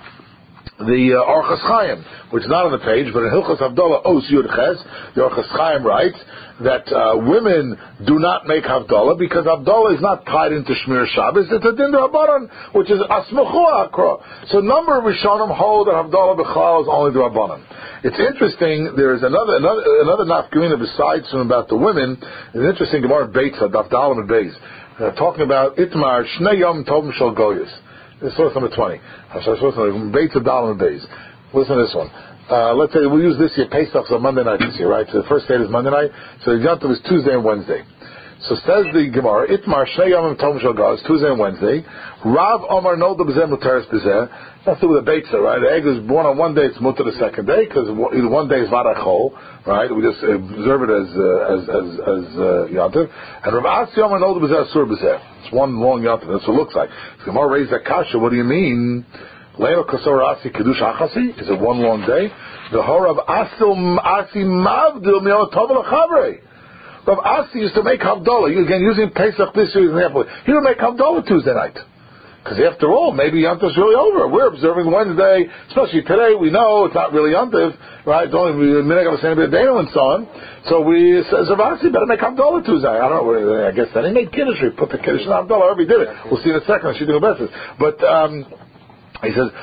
the uh, Orchos Chaim, which is not on the page, but in Hilchos Havdalah Os Yud Ches, the Orchos Chaim writes that uh, women do not make Havdalah because Havdalah is not tied into Shmir Shabbos. It's a Din Rabbanan, which is Asmuchu Akra. So a number of Rishonim hold that Havdalah B'chlal is only the Rabbanan. It's interesting. There is another another another nafkamina besides from about the women. It's an interesting Gemara Beitza Daf Dalam and Beis uh, talking about Itmar Shnei Yom Tovim Shel Goyis. This is source number twenty. Beitza Dalam and Beis. Listen to this one. Uh, let's say we'll use this year Pesach on Monday night this year, right? So the first day is Monday night. So the Yom Tov is Tuesday and Wednesday. So says the Gemara, Itmar Shnei Yom Tovim Shel Goyis, Tuesday and Wednesday. Rav Omar Nolda B'zeh Muteres B'zeh. That's to do with a beitza, right? The egg is born on one day; it's mutter the second day because either one day is varachol, right? We just observe it as uh, as as as uh, yantiv. And Rav Asi Yom Nolda B'zeh Asur B'zeh. It's one long yantiv. That's what it looks like. So Gemara raised that kasha. What do you mean? Leino Kasor Asi Kedush Achasi? Is it one long day? The Horav Asil Asi Mavdil Mi'ot Tov L'Chavrei. Rav Asi used to make Havdalah. Again, using Pesach this year as an example. He would make Havdalah Tuesday night. Because after all, maybe Yom Tov's really over. We're observing Wednesday, especially today. We know it's not really Yom Tov, right? It's only a minute ago saying about Daniel and so on. So we says, Zavasi better make Havdalah Tuesday. I don't know. I guess then he made Kiddush. He put the Kiddush in Havdalah. However he did it. We'll see in a second. She did her best. But um, he says,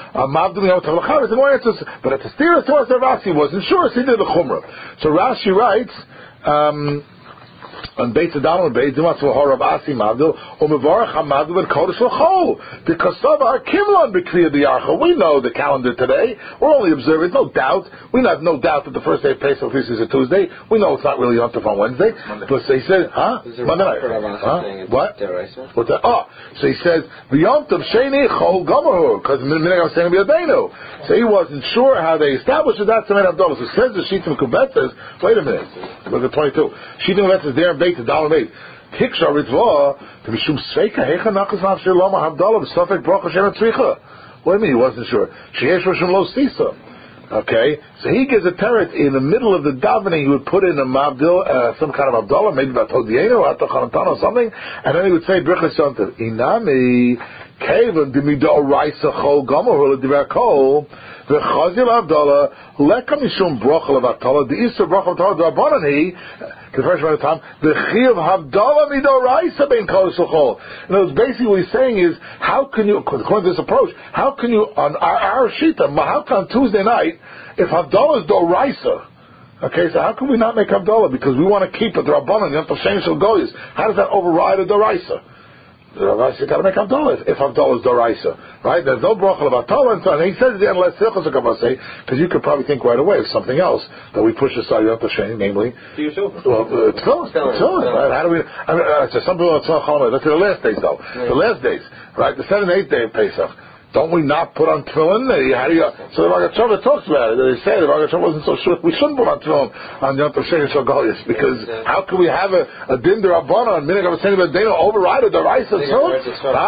but at the steer to us, Ravasi wasn't sure. So he did the Chumrah. So Rashi writes. Um, on Beit Adam and Beit Zimat Zohar Rav Asi Mavdil Umevarach Hamadil and Kodesh L'Chol because Savar Kimlon B'Kriya D'Yarcha. We know the calendar today. We're only observing. No doubt. We have no doubt that the first day of Pesach is a Tuesday. We know it's not really Yom Tov on Wednesday. But so he said, huh? Monday night. Huh? What? What's that? Oh, so he says the Yom Tov Sheni Chol Gomer because Minhag was saying B'Yadeinu. So he wasn't sure how they established it. That's the main Havdalah. So says the Shittim Kubet says, wait a minute. Look at twenty-two. Shittim Kubet says there. Beit Adal Beit Hiksha Ritzvah to be Shum Sveika Hecha Nachas Nafshir Lama Havdalah B'Safek Bracha Shem Tzricha. What do you mean he wasn't sure? Sheyesh Roshim Lo Sisa. Okay, so he gives a teretz in the middle of the davening. He would put in a mavdil, uh, some kind of Havdalah, maybe Batodienu or Atachanatan or something, and then he would say Brichas Yontiv Inami Kavan Dimido Raisa Chol Gomer L'Dirakol. The Chazil Havdalah Lekam Mishum Bracha Levatala the Easter Bracha Levatala the Rabbanani the first amount of time the Chiv Havdalah Mido Raisa Ben Kodesh L'Chol. And it was basically what he's saying is how can you according to this approach how can you on our, our shita how can on Tuesday night if Havdalah is Do Raisa. Okay, so how can we not make Havdalah because we want to keep it the Rabbanan Yom Tov Shein Shel Goyis. How does that override a Do Raisa? You got to make Havdalah if Havdalah is Doraisa, right? There's no bracha of Havdalah, and so on. And he says at the end, let's because you could probably think right away of something else that we push aside Yom Tov Sheni, namely. To yourself. Well, uh, Tefillin, Tefillin, right? How do we? I mean, uh, so some people are Tefillin. Let's say the last days though, yeah. The last days, right? The seventh and eighth day of Pesach. Don't we not put on Tefillin? How do you? So the Rogatchover talks about it. They say the Rogatchover wasn't so sure. We shouldn't put on Tefillin on Yom Tov Sheni Shel Goyis because how can we have a, a din derabbanan, minhag of a seni b'deinu override a deraisa Tefillin? Huh?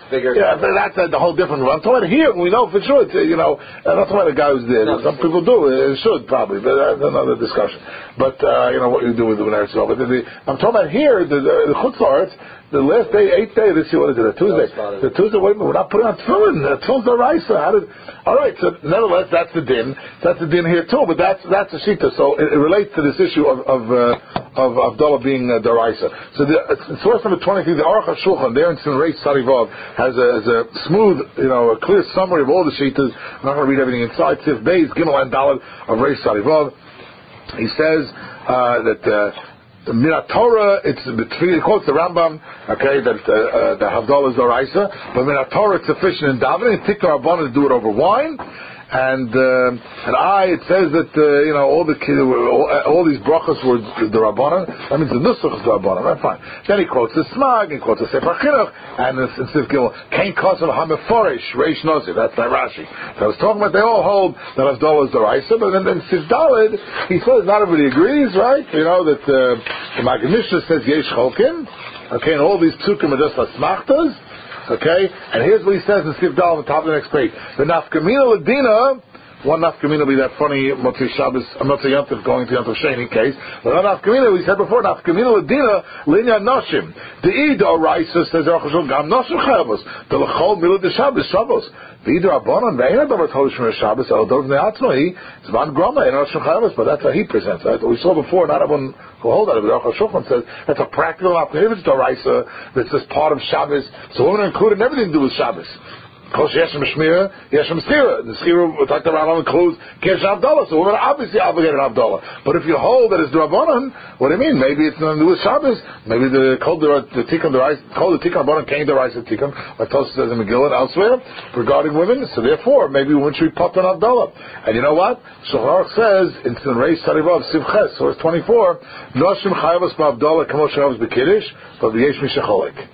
bigger. Yeah, but that's a, the whole different. I'm talking about here. We know for sure. It's, you know, I'm not talking about the guy who's there. No, Some people do. It should probably, but that's another discussion. But uh, you know what you do with the Eretz Yisrael. But the, the, I'm talking about here. The, the, the Chutz La'aretz, the last day, eighth day. This year, what is it? A Tuesday. The Tuesday. Wait a minute. We're not putting on tefillin. Tefillin's the Raisa. How did? All right. So nevertheless, that's the din. That's the din here too. But that's that's the shita. So it, it relates to this issue of of uh, of Avdallah being uh, Daraisa. So the uh, source number twenty-three, the Aruch HaShulchan, there in Sinrei Sarivov, has a, has a smooth, you know, a clear summary of all the shitas. I'm not going to read everything inside. Sif Beis Gimel and Daled of Rei Sarivov. He says uh, that. Uh, The Minat Torah, it's between, he quotes the Rambam, okay, that uh, uh, the Havdalah is Doraisa, but Minat Torah it's sufficient in davening. Tikka Rabbanan to do it over wine, and uh, and I, it says that uh, you know all the all, all these brachas were the, the Rabbanan. That means the Nusach is the Rabbanan. Right, fine. Then he quotes the Smag, he quotes the Sefer Chinuch, and the Sif Gimel Kain Kosav Hameforish Reish Nazir. That's that Rashi. So I was talking about they all hold that Havdalah is Doraisa, but then then Sif Daled he says not everybody agrees, right? You know that uh, the Maggid Mishnah says Yesh Cholkin, okay, and all these psukim are just asmachtas. Okay, and here's what he says in Sif Dal on the top of the next page. The nafkamina ladina, one nafkamina will be that funny Motzei Shabbos, Motzei Yontif going to Yontif Sheni case. But one nafkamina, we said before, nafkamina ladina linya noshim. The Ida Raisa says gam noshim chayavos. The lechol milah de Shabbos Shabbos. The Ida Rabbanon ve'ena davar tolish from Shabbos el dov ne'atzmai zman grama en noshim chayavos. But that's how he presents it. We saw before, not everyone who hold that. The Aruch HaShulchan says that's a practical opportunity. If it's Doraisa, it's just part of Shabbos. So women are included in everything to do with Shabbos. Kol she'yeshem shmira, yeshem stira. The stira, we talked about, includes Kesh Avdallah. So women are obviously obligated on Avdallah. But if you hold that it's D'Rabbanan, what do you mean? Maybe it's nothing to do with Shabbos. Maybe the Kol the Tikkun Kol the Tikkun Rabbanan came to Raisa Tikkun, like Tosfos says in Megillah and elsewhere regarding women. So therefore, maybe women should be popped on Avdallah. And you know what? Shulchan Aruch says in Sinrei Sarivov Sivches, source twenty-four, Noshim Chayavos Ba'Avdallah Kamo Chayavos B'Kiddush, but V'yesh Mishacholek.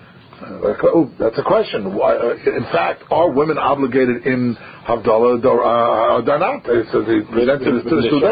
Oh, that's a question. Why, uh, in fact, are women obligated in Havdalah or uh, they're not? It's uh, they present to the two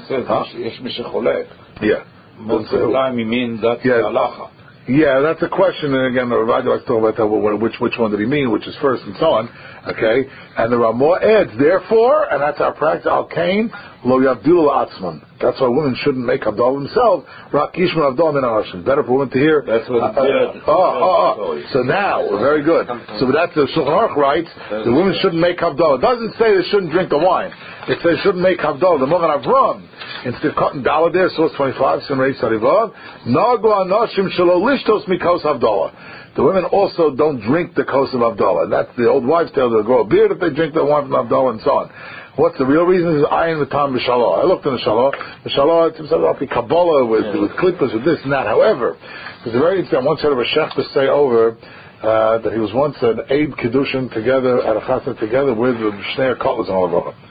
days. Yeah. Most of the time, you mean that's yeah. halacha. Yeah, that's a question, and again, Rav likes to talk about that, which which one did he mean, which is first, and so on. Okay, and the Ramah adds, therefore, and that's our practice. Al Kain lo yavdul atzman. That's why women shouldn't make Havdalah themselves. Rak yishman Havdalah min ha'ashim. Better for women to hear. That's what uh, uh, oh, oh, oh. So now, very good. So that's the Shulchan Aruch writes. The women shouldn't make Havdalah. It doesn't say they shouldn't drink the wine. It says shouldn't make Havdalah. The Mogan Avram, instead of cutting dollar there, source twenty-five, Sinrei Sarivav, Nagu anashim shelo lishtos mikos Havdalah. The women also don't drink the kos of Havdalah. And that's the old wives' tale. They'll grow a beard if they drink the wine from Havdalah and so on. What's the real reason? Is ayin v'tam b'shalah. I looked in the shalah. The shalah, it's up Kabbalah with, yeah. with clippers, with this and that. However, there's a very interesting, I once heard of a shech to say over, uh, that he was once an Eid Kiddushin together, at a chasna together with Shnei Kotlas and all of them.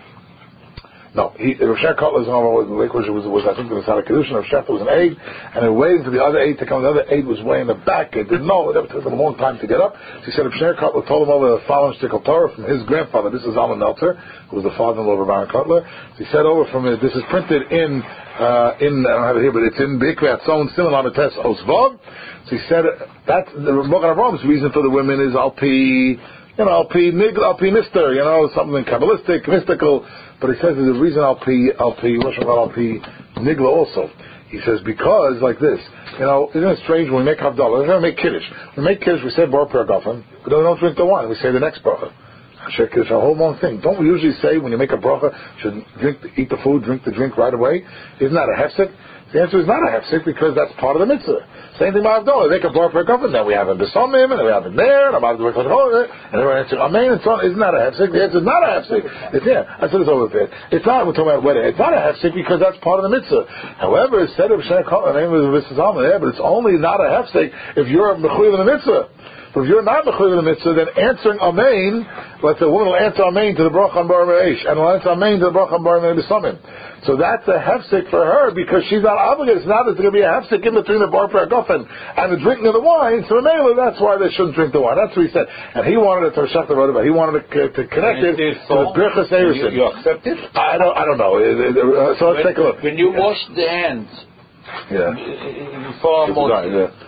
No, he, Rav Sher Kotler was, was, was, I think, the Masada Kedushin. Rav Shefter was an aide, and they were waiting for the other aide to come. The other aide was way in the back. They didn't know. It took them a long time to get up. So he said, Rav Sher Kotler told him over the following shtickle Torah from his grandfather. This is Alman Meltzer, who was the father-in-law of Baron Kotler. So he said over from it, this is printed in, uh, in, I don't have it here, but it's in Bikvat, Tzon, Simon, Lamates, Osvov. So he said, that's, the Mogan Avram's reason for the women is Alpi, you know, Alpi Nigl, Alpi Mister, you know, something Kabbalistic, mystical. But he says there's a reason I'll pee, I'll pee, what's I'll pee Nigla also. He says, because, like this, you know, isn't it strange when we make Havdalah, we're going to make Kiddush. When we make Kiddush, we say Bar Peragafen, but then we don't drink the wine, we say the next bracha. It's a whole long thing. Don't we usually say when you make a bracha, should drink, eat the food, drink the drink right away? Isn't that a hefsek? The answer is not a hefsek because that's part of the mitzvah. Same thing about Havdalah. They make a bar for a government, then we have a besomim, and then we have it there, and I'm about to work on it, and everyone answers, amen, and so on. Isn't that a hefsek? The answer is not a hefsek. It's, yeah, I said it's over there. It's not, we're talking about wedding. It's not a hefsek because that's part of the mitzvah. However, it's said of Shana Kol, the name of the mitzvah Zalman there, but it's only not a hefsek if you're a mechuyev in the mitzvah. But if you're not mechuyev in the mitzvah, then answering amen, let's say a woman will answer amen to the bracha on bar meish, and will answer amen to the bracha on bar besomim. So that's a hefsek for her because she's not obligated. It's not that there's going to be a hefsek in between the bar peragafen and the drinking of the wine. So mainly that's why they shouldn't drink the wine. That's what he said. And he wanted it to Shechta wrote about. He wanted to, to connect it, it to the Birchas Eirson. You, you accept it? I don't. I don't know. Uh, so let's when, take a look. When you wash the hands, yeah, before yeah.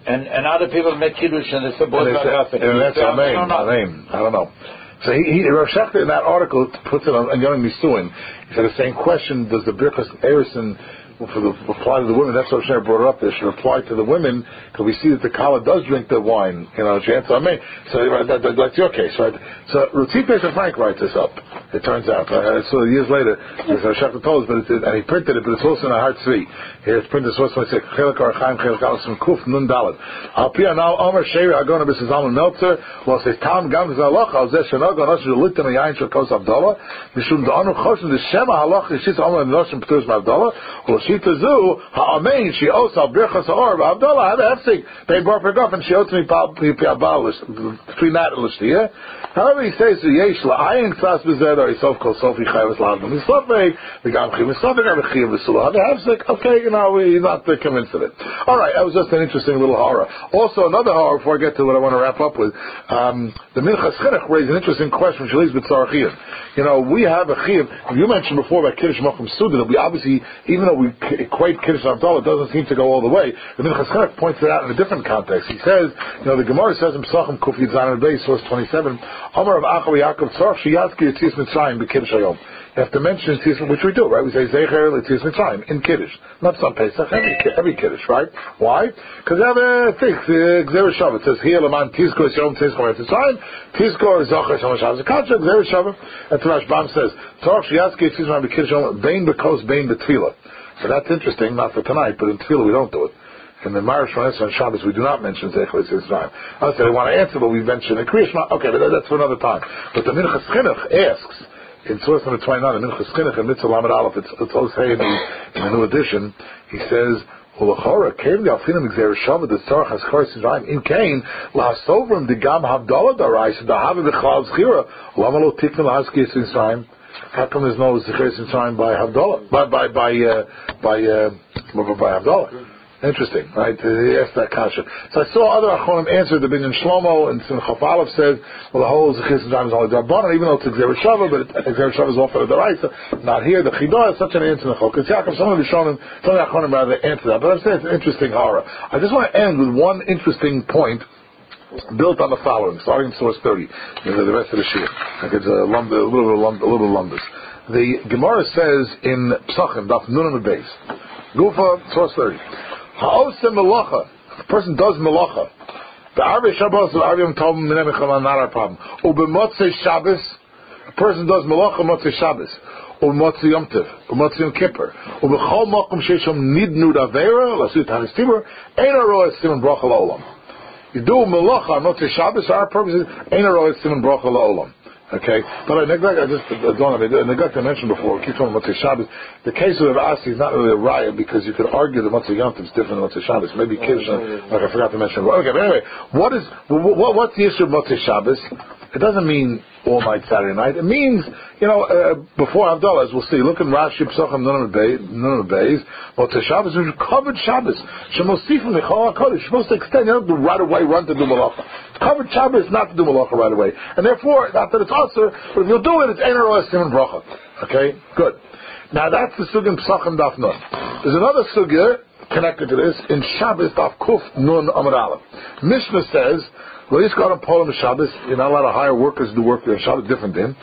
and, and other people make kiddush and they say both and that's amen, amen. I don't know. So he, he Rav Shechter in that article puts it on Yonim Nisuin. He said the same question: does the Birchas Erison for the reply to the women? That's what Rav Shechter brought it up. They should reply to the women because we see that the Kala does drink the wine. You know, she answers amen. So that, that, that's your case, right? So Ruti Pesach Frank writes this up. It turns out. Uh, so years later, Rav Shechter told us, but it's, and he printed it, but it's also in a hard tzvi. Here it's printed source twenty-six. Chelik Archaim Chelik Alas from Kuf Nun Dalad. Al Pia now Omer Sheri Agona B'Sez Alman Meltzer. Well, says Tam Gam Zaloch Al Zeh Shenoga Nosh Zelitim Yain Shel Kos Abdallah. Mishum Da'anu Choshen the Shema Halach Yishitz Omer Noshim P'Tuz Abdallah. Well, Shita Zu Ha'amein She Osa Birchas Ha'or Abdallah Have Hefsik Pei Bar Pergof and She Otzmi Pi Abal between that and L'Shtiyah. However, he says Yesh La'ayin Ksas B'Zed or Yisof Kol Sofi Chayvus L'Adam Yisofei V'Gam Chim Yisofei Gam Chim V'Sulah Have Hefsik. Okay, you know, we're not uh, convinced of it. All right, that was just an interesting little horror. Also, another horror, before I get to what I want to wrap up with, um, the Minchas Chinuch raised an interesting question, Shaliz B'Tzar Chiyuv. You know, we have a Chiyuv, you mentioned before about Kiddush Mokum Suda, that we obviously, even though we equate Kiddush Abdallah, it doesn't seem to go all the way. The Minchas Chinuch points it out in a different context. He says, you know, the Gemara says in Pesachim Kuf Yud Zayin Beis, source twenty-seven, Amar of Achav Yaakov Tzarech Sheyazki Yitzis Mitzrayim B'Kiddush Hayom. You have to mention Yitzis, which we do, right? We say Zecher Yitzis Mitzrayim in Kiddush, not some Pesach, every, every Kiddush, right? Why? Because they have a thing, Gzera Shavah. It says here, Laman Tizkor Yom Tizkor Mitzrayim, Tizkor Zocher Shama Shabbos Kacha, Gzera Shavah. That's what Rashbam says. Tzarech Sheyazki Yitzis Mitzrayim B'Kiddush Hayom, Bein B'Kos, Bein B'Tfilah. So that's interesting, not for tonight, but in Tfilah we don't do it. In the Marash Shmones on Shabbos, we do not mention Zecher Yitzis Mitzrayim. I said I want to answer, but we mention in Kriya Shema. Okay, but that's for another time. But the Minchas Chinuch asks in source number twenty-nine, the Minchas Chinuch in Mitzvah Lamed Aleph, it's it's also in the in the new edition. He says, "Ulachora came the Alfinim Gzera Shavah the Tzarech Has Chorus Mitzrayim in Cain LaSovrim the Gam Havdalah Darais the Havi B'Chalal Zchira Lama Lo Tiknu Lahaski Yitzis Mitzrayim." How come there's no Zecher Yitzis Mitzrayim by Havdalah by by by uh, by uh, by Havdalah? Interesting, right? He asked that kasha. So I saw other Achronim answer. The Binyan Shlomo and Simchaf Aleph said, well, the whole Zechis Mitzrayim is only Darbanan, even though it's Gzera Shavah, but Gzera Shavah is offered the right. So not here. The Chidah is such an answer in the Chok. It's Yaakov, some of the Shonim, some of the Achronim rather answer that. But I'm saying it's an interesting horror. I just want to end with one interesting point built on the following, starting in source thirty, you know, the rest of the Shir. Like it's a, lumber, a little bit of lumber, a little bit of lumbers. The Gemara says in Psachim, Daf Nun on the base, Gufa, source thirty. Ha'osem melacha. If a person does melacha, the Arvei Shabbos, the Arvei Yom Tov, Minei Mechama, not our problem. Ubemotzei Shabbos, a person does melacha, Motzei Shabbos. Ubemotzei Yom Tov, Ubemotzei Yom Kippur. Ubechol Mokum Sheishom Nidnud Avera, Lasut Hanis Tibur, Ein Aroa Siman Bracha La'olam. You do melacha on Motzei Shabbos, our purpose is Ein Aroa Siman Bracha La'olam. Okay, but I neglect, I just I don't have, I neglect to mention before, we keep talking about Motzei Shabbos. The case of Asi is not really a riot because you could argue that Motzei Yom Tov is different than Motzei Shabbos. Maybe Kiddush, like I forgot to mention. Okay, but anyway, what is, what, what's the issue of Motzei Shabbos? It doesn't mean all night Saturday night. It means, you know, uh, before Havdalah, as we'll see, look in Rashi, Pesachim, Nun on the Beis, Motzei Shabbos, which is covered Shabbos. Shemosifim Mechal HaKodesh. You're supposed to extend, you don't have to right away run to do Malacha. Covered Shabbos, not to do Malacha right away. And therefore, not that it's also, but if you'll do it, it's Ein Aroa Siman Bracha. Okay? Good. Now that's the Sugya in Pesachim Daf Nun. There's another Sugya connected to this in Shabbos Daf Kuf Nun Amud Aleph. Mishnah says, well, he's got a poem Shabbos. You're not allowed to hire workers to do work there. Shabbos different din.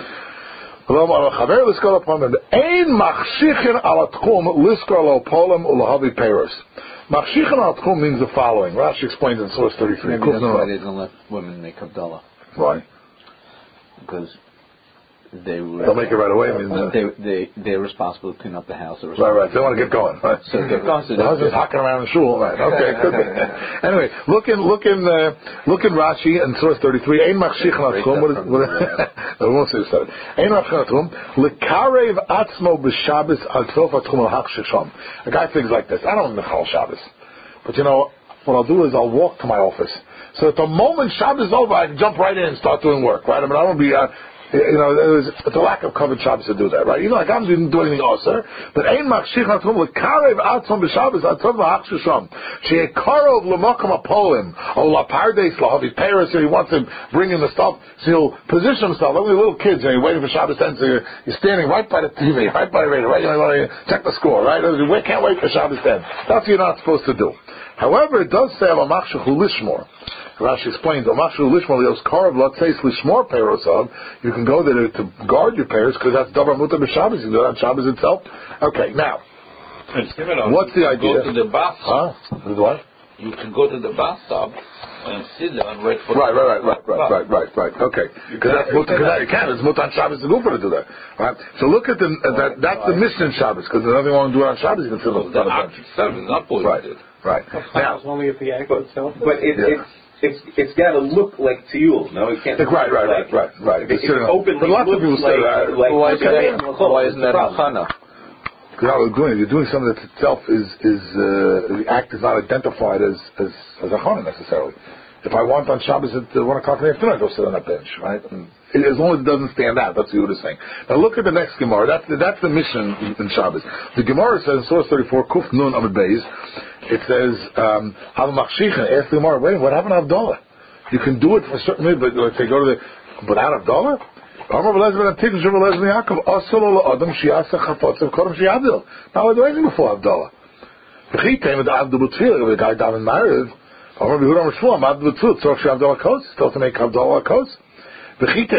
Let's go to poem. Ein machshichin al tchum liskar lo poem ulahavi peiros. Machshichin al tchum means the following. Rashi explains in source thirty-three. Maybe that's why they don't let women make Havdalah. Why? Because they were, they'll make it right away. I mean, uh, they they they're responsible to clean up the house. Or right, right. They want to get going. Right. So get going. So the husband's hocking around the shul. Right. Okay. Good. Anyway, look in look in uh, look in Rashi and source thirty-three. Ein machshichin al tchum. What is? We won't say that. Ein machshichin al tchum. Lekarev atzmo b'Shabbos al tzof atchum al hakshisham. A guy thinks like this. I don't mechal Shabbos, but you know what I'll do is I'll walk to my office. So at the moment Shabbos is over, I can jump right in and start doing work. Right? I mean, I don't be. Uh, You know, there's it's a lack of covered Shabbos to do that, right? You know, like I didn't do anything also, but ein machshich atzum lekarev atzum b'Shabbos atzum v'hachshisham she'karov l'makam apolim or lapardes lahavi Paris, so he wants to bring in the stuff, so he'll position himself. Like little kids, and you're waiting for Shabbos ten, so you're, you're standing right by the T V, right by the radio, right? You want to check the score, right? We can't wait for Shabbos ten. That's what you're not supposed to do. However, it does say about machshich lishmor. Rashi explains, you can go there to guard your pairs because that's davar mutar b'Shabbos. You can do that on Shabbos itself. Okay, now, what's the idea? Go to the bathtub. Huh? What? You can go to the bathtub and sit there and wait for. Right, right, right, right, right, right, right, right. Okay, because that's mutar. Because you can. It's mutar on Shabbos to go for to do that. Right. So look at the uh, that. That's the mission Shabbos because there's nothing wrong to do it on Shabbos. You can sit on the act itself is not pointed. Right. Right. Now, only if the act itself. But it, yeah. it's. It's it's got to look like tiyul. No, it can't. Right, right, right, right, right. It, it openly but lots of people say like, that. Like, why, like, isn't that, why isn't that hachana? Because all you're doing, you're doing something that itself is is uh, the act is not identified as as as a chana necessarily. If I want on Shabbos at uh, one o'clock in the afternoon, I go sit on that bench, right? And it, as long as it doesn't stand out, that's what you're saying. Now look at the next Gemara. That's the, that's the mission in, in Shabbos. The Gemara says in source thirty-four, Kuf Nun Amud Beis. It says, um, Hav Machshichin. Ask the Gemara, wait, what happened to Havdalah? You can do it for a certain minute, but let's say go to the without Havdalah. Now we're waiting before Havdalah. The guy down in Mariv. Still to make Havdalah kos. Who's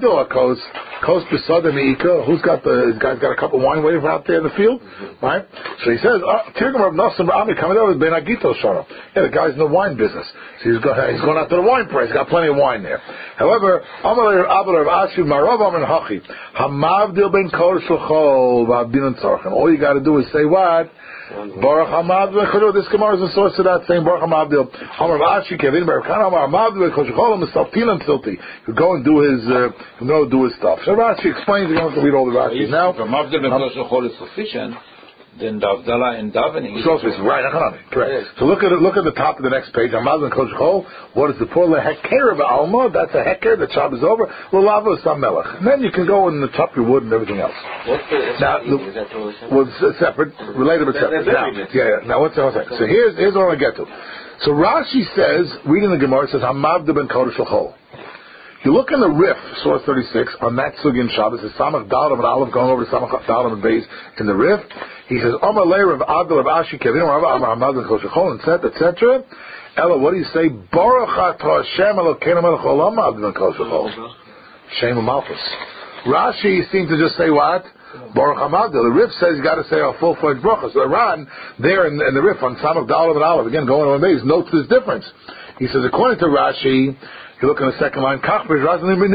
got the? This guy's got a cup of wine waiting out there in the field, right? So he says, "Tirgum Rav Nosson Rami coming out with Ben Agito Shara." Yeah, the guy's in the wine business, so he's going. He's going out to the wine press. He's got plenty of wine there. However, Amalei Abel Rav Ashi Marav Amin Hachi Hamavdil Ben Kol Shulchol V'Abdin and Tzarchan. All you got to do is say what? Baruch Hamavdil. This Gemara is a source of that saying Baruch Hamavdil. Amar Rav Ashi Kevin Baruch Hamavdil Kol Shulchol Mistaltin and Tilti. You go and do his, uh, you know, do his stuff. So Rashi explains. You don't have to read all the Rashi now. If Hamavdil Ben Kol Shulchol is sufficient, then the Havdalah and davening is right. Correct. So look at it. Look at the top of the next page. Hamavdil Ben Kol Shulchol. What is the poor heker of Alma? That's a heker. The job is over. L'lava Samelech. And then you can go and chop your wood and everything else. What's the now? The, is that well, it's separate, related but separate. Now, yeah, yeah. Now what's the second? So here's here's what I get to. So Rashi says, reading the Gemara, it says Hamavdil Ben Kol Shulchol. You look in the Rif, source thirty-six, on that Sugin Shabbos, it's Samach Dalam and Aleph going over to Samach Dalam and Beis in the Rif. He says, Omar Leir of Adel of Ashi Kevin, Rav Amar Hamad and Kol Shulchol, et cetera, et cetera. Ella, what do you say? Baruch atah Hashem Elokeinu melech olam Adel and Kol Shulchol. Shem Malchus. Rashi seems to just say what? Baruch Hamad. The Rif says you got to say a full-fledged bracha. So Iran, there in, in the Rif on Samach Dalam and Aleph, again going on Beis, notes this difference. He says, according to Rashi, you look in the second line, below shame,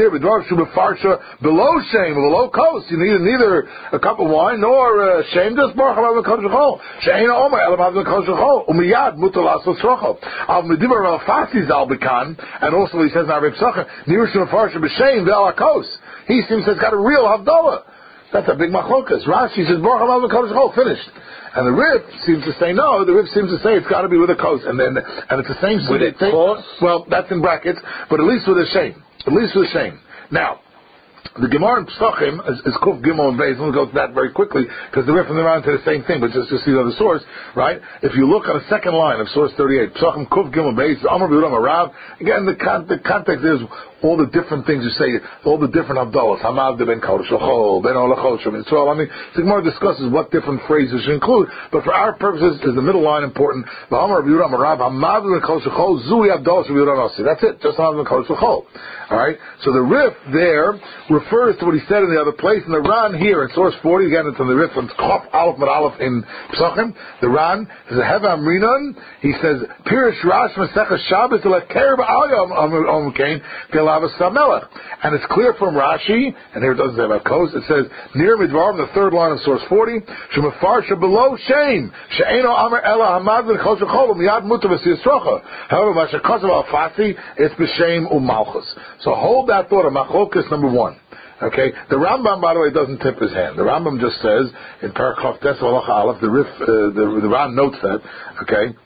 below coast. You need neither a cup of wine nor uh, shame. Just baruch Hamad v'kol shulchol. She'ein ha'omer elam Hamad v'kol shulchol. Umiyad mutar lasos trochel. Al medibar al fasi zal bekan. And also he says in our Reb Sachem, nirush mefarsha b'shem ve'al hakos. He seems to have got a real Havdalah. That's a big machlokas. Rashi says baruch Hamad v'kol shulchol. Finished. And the Rif seems to say no. The Rif seems to say it's got to be with a kos, and then and it's the same. With a kos? Well, that's in brackets, but at least with a shame. At least with a shame. Now, the Gemara in Pesachim is, is Kuf Gimel and Beis. We'll go to that very quickly because the Rif and the Ran to the same thing, but just to see the other source, right? If you look on the second line of source thirty-eight, Pesachim Kuf Gimel Beis, Amar B'Yudam Arav. Again, the con- the context is all the different things you say, all the different Havdalahs, Hamavdil Ben Kol Shulchol, Ben Olachol Shem Yisrael. I mean, the Gemara discusses what different phrases should include, but for our purposes, is the middle line important? Amar B'Yudam Arav, Hamavdil Ben Kol Shulchol, Zui Havdalah Shem Yudam Nasi. That's it, just Hamavdil Ben Kol Shulchol. All right. So the Rif there refers to what he said in the other place, and the Ran here in source forty again, it's in the Rif on Chof Aleph Mad Aleph in Pesachim. The Ran is a Heva Amrinon. He says Pirish Rash Masechah Shabbos Leker Ba'Alyam Om Kain Gelavas Samelech, and it's clear from Rashi, and here it doesn't say about Kos. It says near Midvar, the third line of source forty, Shemafarsha below shame She'eno Amar Ela Hamad V'Kol Shulchol Miyad Mutar V'Siyasrocha. However, Mashakasav Al Fasi, it's B'Shem U'Malchus. So hold that thought of Machlokas number one. Okay, the Rambam, by the way, doesn't tip his hand. The Rambam just says in Parakaf Tes Halacha Aleph, the Rif, uh, the the Ran notes that. Okay,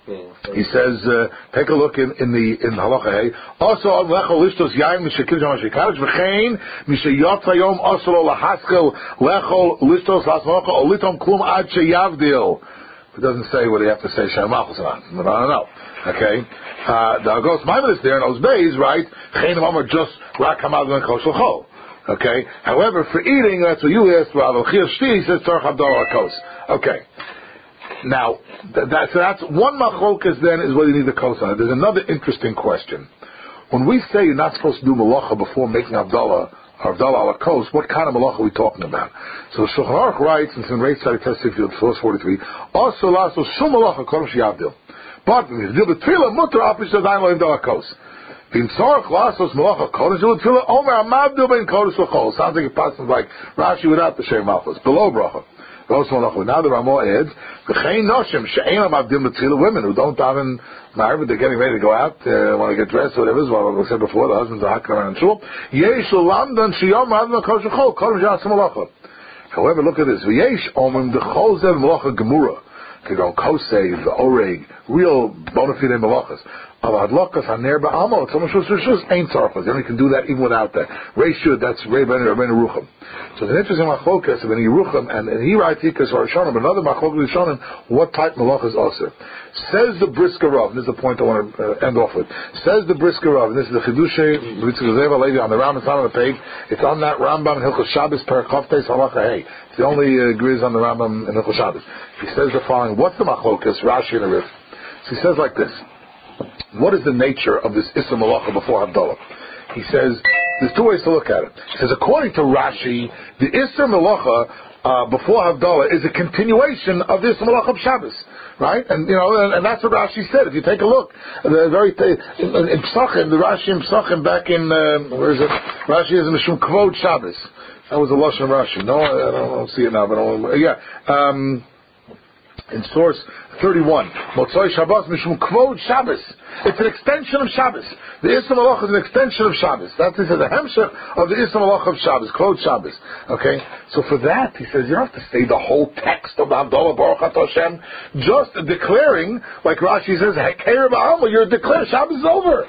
Yeah. He says, uh, take a look in, in the in halacha hey. Also, lechol lishtos yain mishakil jam shikarish v'chein mishayot hayom also lahaskel lechol lishtos lasmocha olitom klum ad sheyavdil. It doesn't say what you have to say shem malchus on, but I don't know. Okay, uh, the Agos Maimon is there in those days, right? Chein amar just rak hamad ben kosher chol. Okay. However, for eating, that's what you asked for. He says tzarich havdalah kos. Okay. Now, th- that's, that's one machlokas then is whether you need the kos on it. There's another interesting question. When we say you're not supposed to do malacha before making Havdalah, or Havdalah ala kos, what kind of malacha are we talking about? So Shulchan Aruch writes, and it's in Reish Tzaddik Tesif Field, source forty-three, also laso shum malacha kodem sheyavdil. But, if you do the tefillah, mutter apish zayim lo Havdalah kos. In Tzarech lasos malacha kodesh you tefillah, omer amavdil ben kodesh l'chol. Sounds like a passage like Rashi without the Shem Malchus, below bracha. Now the Ramah adds, women who don't daven married, but they're getting ready to go out, uh, want to get dressed, whatever, as well, we said before, the husbands are hacking around in shul. However, look at this. Kosei, the oreg, real bona fide malachas. You only can do that even without that. Reishud, that's Rei Ben Yerucham. So the interesting machlokas of Ben Yerucham, and, and he writes Ikas or Rishonim, another machlokas Rishonim, what type of malachas also. Says the Brisker Rav, and this is the point I want to uh, end off with. Says the Brisker Rav, and this is the Chidushay B'Tzivazeva Levi on the Rambam, it's on the page. It's on that Rambam in Hilchos Shabbos Perakoftes Halacha Hey. It's the only uh, grizz on the Rambam in Hilchos Shabbos. He says the following. What's the machlokas? Rashi and the Rif. So he says like this. What is the nature of this Issa Malacha before Havdalah? He says, there's two ways to look at it. He says, according to Rashi, the Issa Malacha uh, before Havdalah is a continuation of the Issa Malacha of Shabbos. Right? And, you know, and, and that's what Rashi said. If you take a look, the very, th- in, in Psachim, the Rashi in Psachim back in, uh, where is it? Rashi is in Mishum Kvod Shabbos. That was a Lashon Rashi. No, I don't, I don't see it now, but I don't, yeah. Um, in source thirty-one, Motzoi Shabbos Mishum Kvod Shabbos. It's an extension of Shabbos. The Issa Malacha is an extension of Shabbos. That is the hemshech of the Issa Malacha of Shabbos, Kvod Shabbos. Okay? So for that, he says, you don't have to say the whole text of the Havdalah Baruch Atah Hashem, just declaring, like Rashi says, Heker Ba'alma, you're declaring Shabbos is over.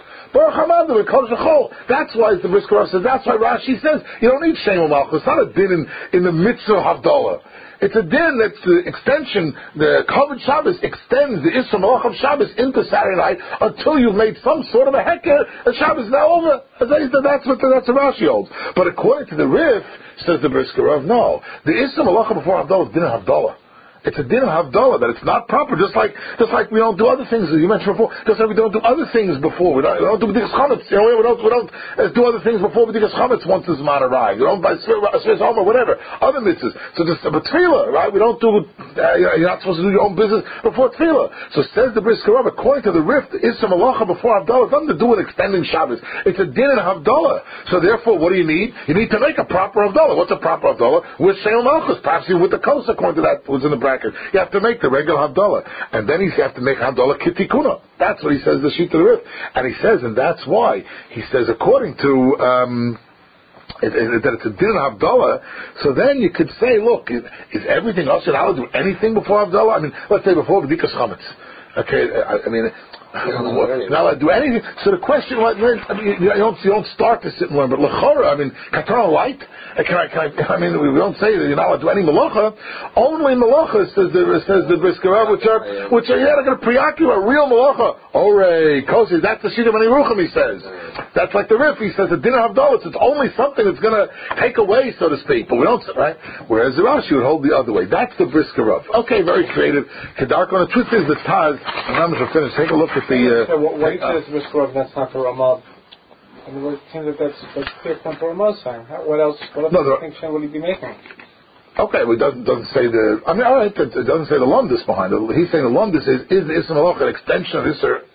That's why the Brisker Rav says, that's why Rashi says, you don't need Shem Malchus. It's not a din in, in the mitzvah Havdalah. It's a din that's the extension, the Kavod Shabbos extends the Issa Malach of Shabbos into Saturday night until you've made some sort of a heker, and Shabbos is now over. That's what the, that's what Rashi holds. But according to the Rif, says the Brisker Rav, no. The Issa Malach before Havdalah is din of Havdalah. It's a din of Havdalah, that it's not proper, just like just like we don't do other things, as you mentioned before, just like we don't do other things before. We don't, we don't do B'dikas Chametz, you know, we don't, we don't uh, do other things before B'dikas Chametz once this man arrives. We don't buy Swiss Home or whatever, other mitzvahs. So just a Tefillah, right? We don't do, uh, you're not supposed to do your own business before Tefillah. So says the Brisker Rav, according to the Rif, the Issa Malacha before Havdalah, it's nothing to do with extending Shabbos. It's a din in Havdalah. So therefore, what do you need? You need to make a proper Havdalah. What's a proper Havdalah? With Sheil Malchus, perhaps even with the Kos, according to that, was in the bracket. You have to make the regular Havdalah. And then you have to make Havdalah Kitikuna. That's what he says, the sheet of the Rif. And he says, and that's why, he says, according to, um, it, it, that it's a din of Havdalah, so then you could say, look, is, is everything else, you're not allowed to do anything before Havdalah? I mean, let's say before B'dikas Chametz. Okay, I, I mean, you're not allowed to do anything. So the question, I mean, you don't, you don't start to sit and learn, but L'chora, I mean, can I turn on a light? Can I, can I, I mean, we don't say that you're not allowed to do any malacha. Only malacha, says the, says the Brisker Rav, which are, which are, yeah, they're going to preoccupy, real malacha. Ore, kosi, that's the sheet of Ben Yerucham, he says. That's like the Rif, he says, the din of Havdalah, it's only something that's going to take away, so to speak, but we don't, right? Whereas the Rashi would hold the other way. That's the Brisker Rav. Okay, very creative. Kedarko, the truth is, the Taz, and I'm going to finish, take a look at the, uh, so what, what he says, Brisker Rav, that's not the Ramah. I mean, it seems that that's, that's clear from the Ramah saying. What else, what else no, distinction will he be making? Okay, well, it doesn't, doesn't say the, I mean, all right, it, it doesn't say the Lumdis behind it. He's saying the Lumdis is, is the Issa Malacha an extension of Issa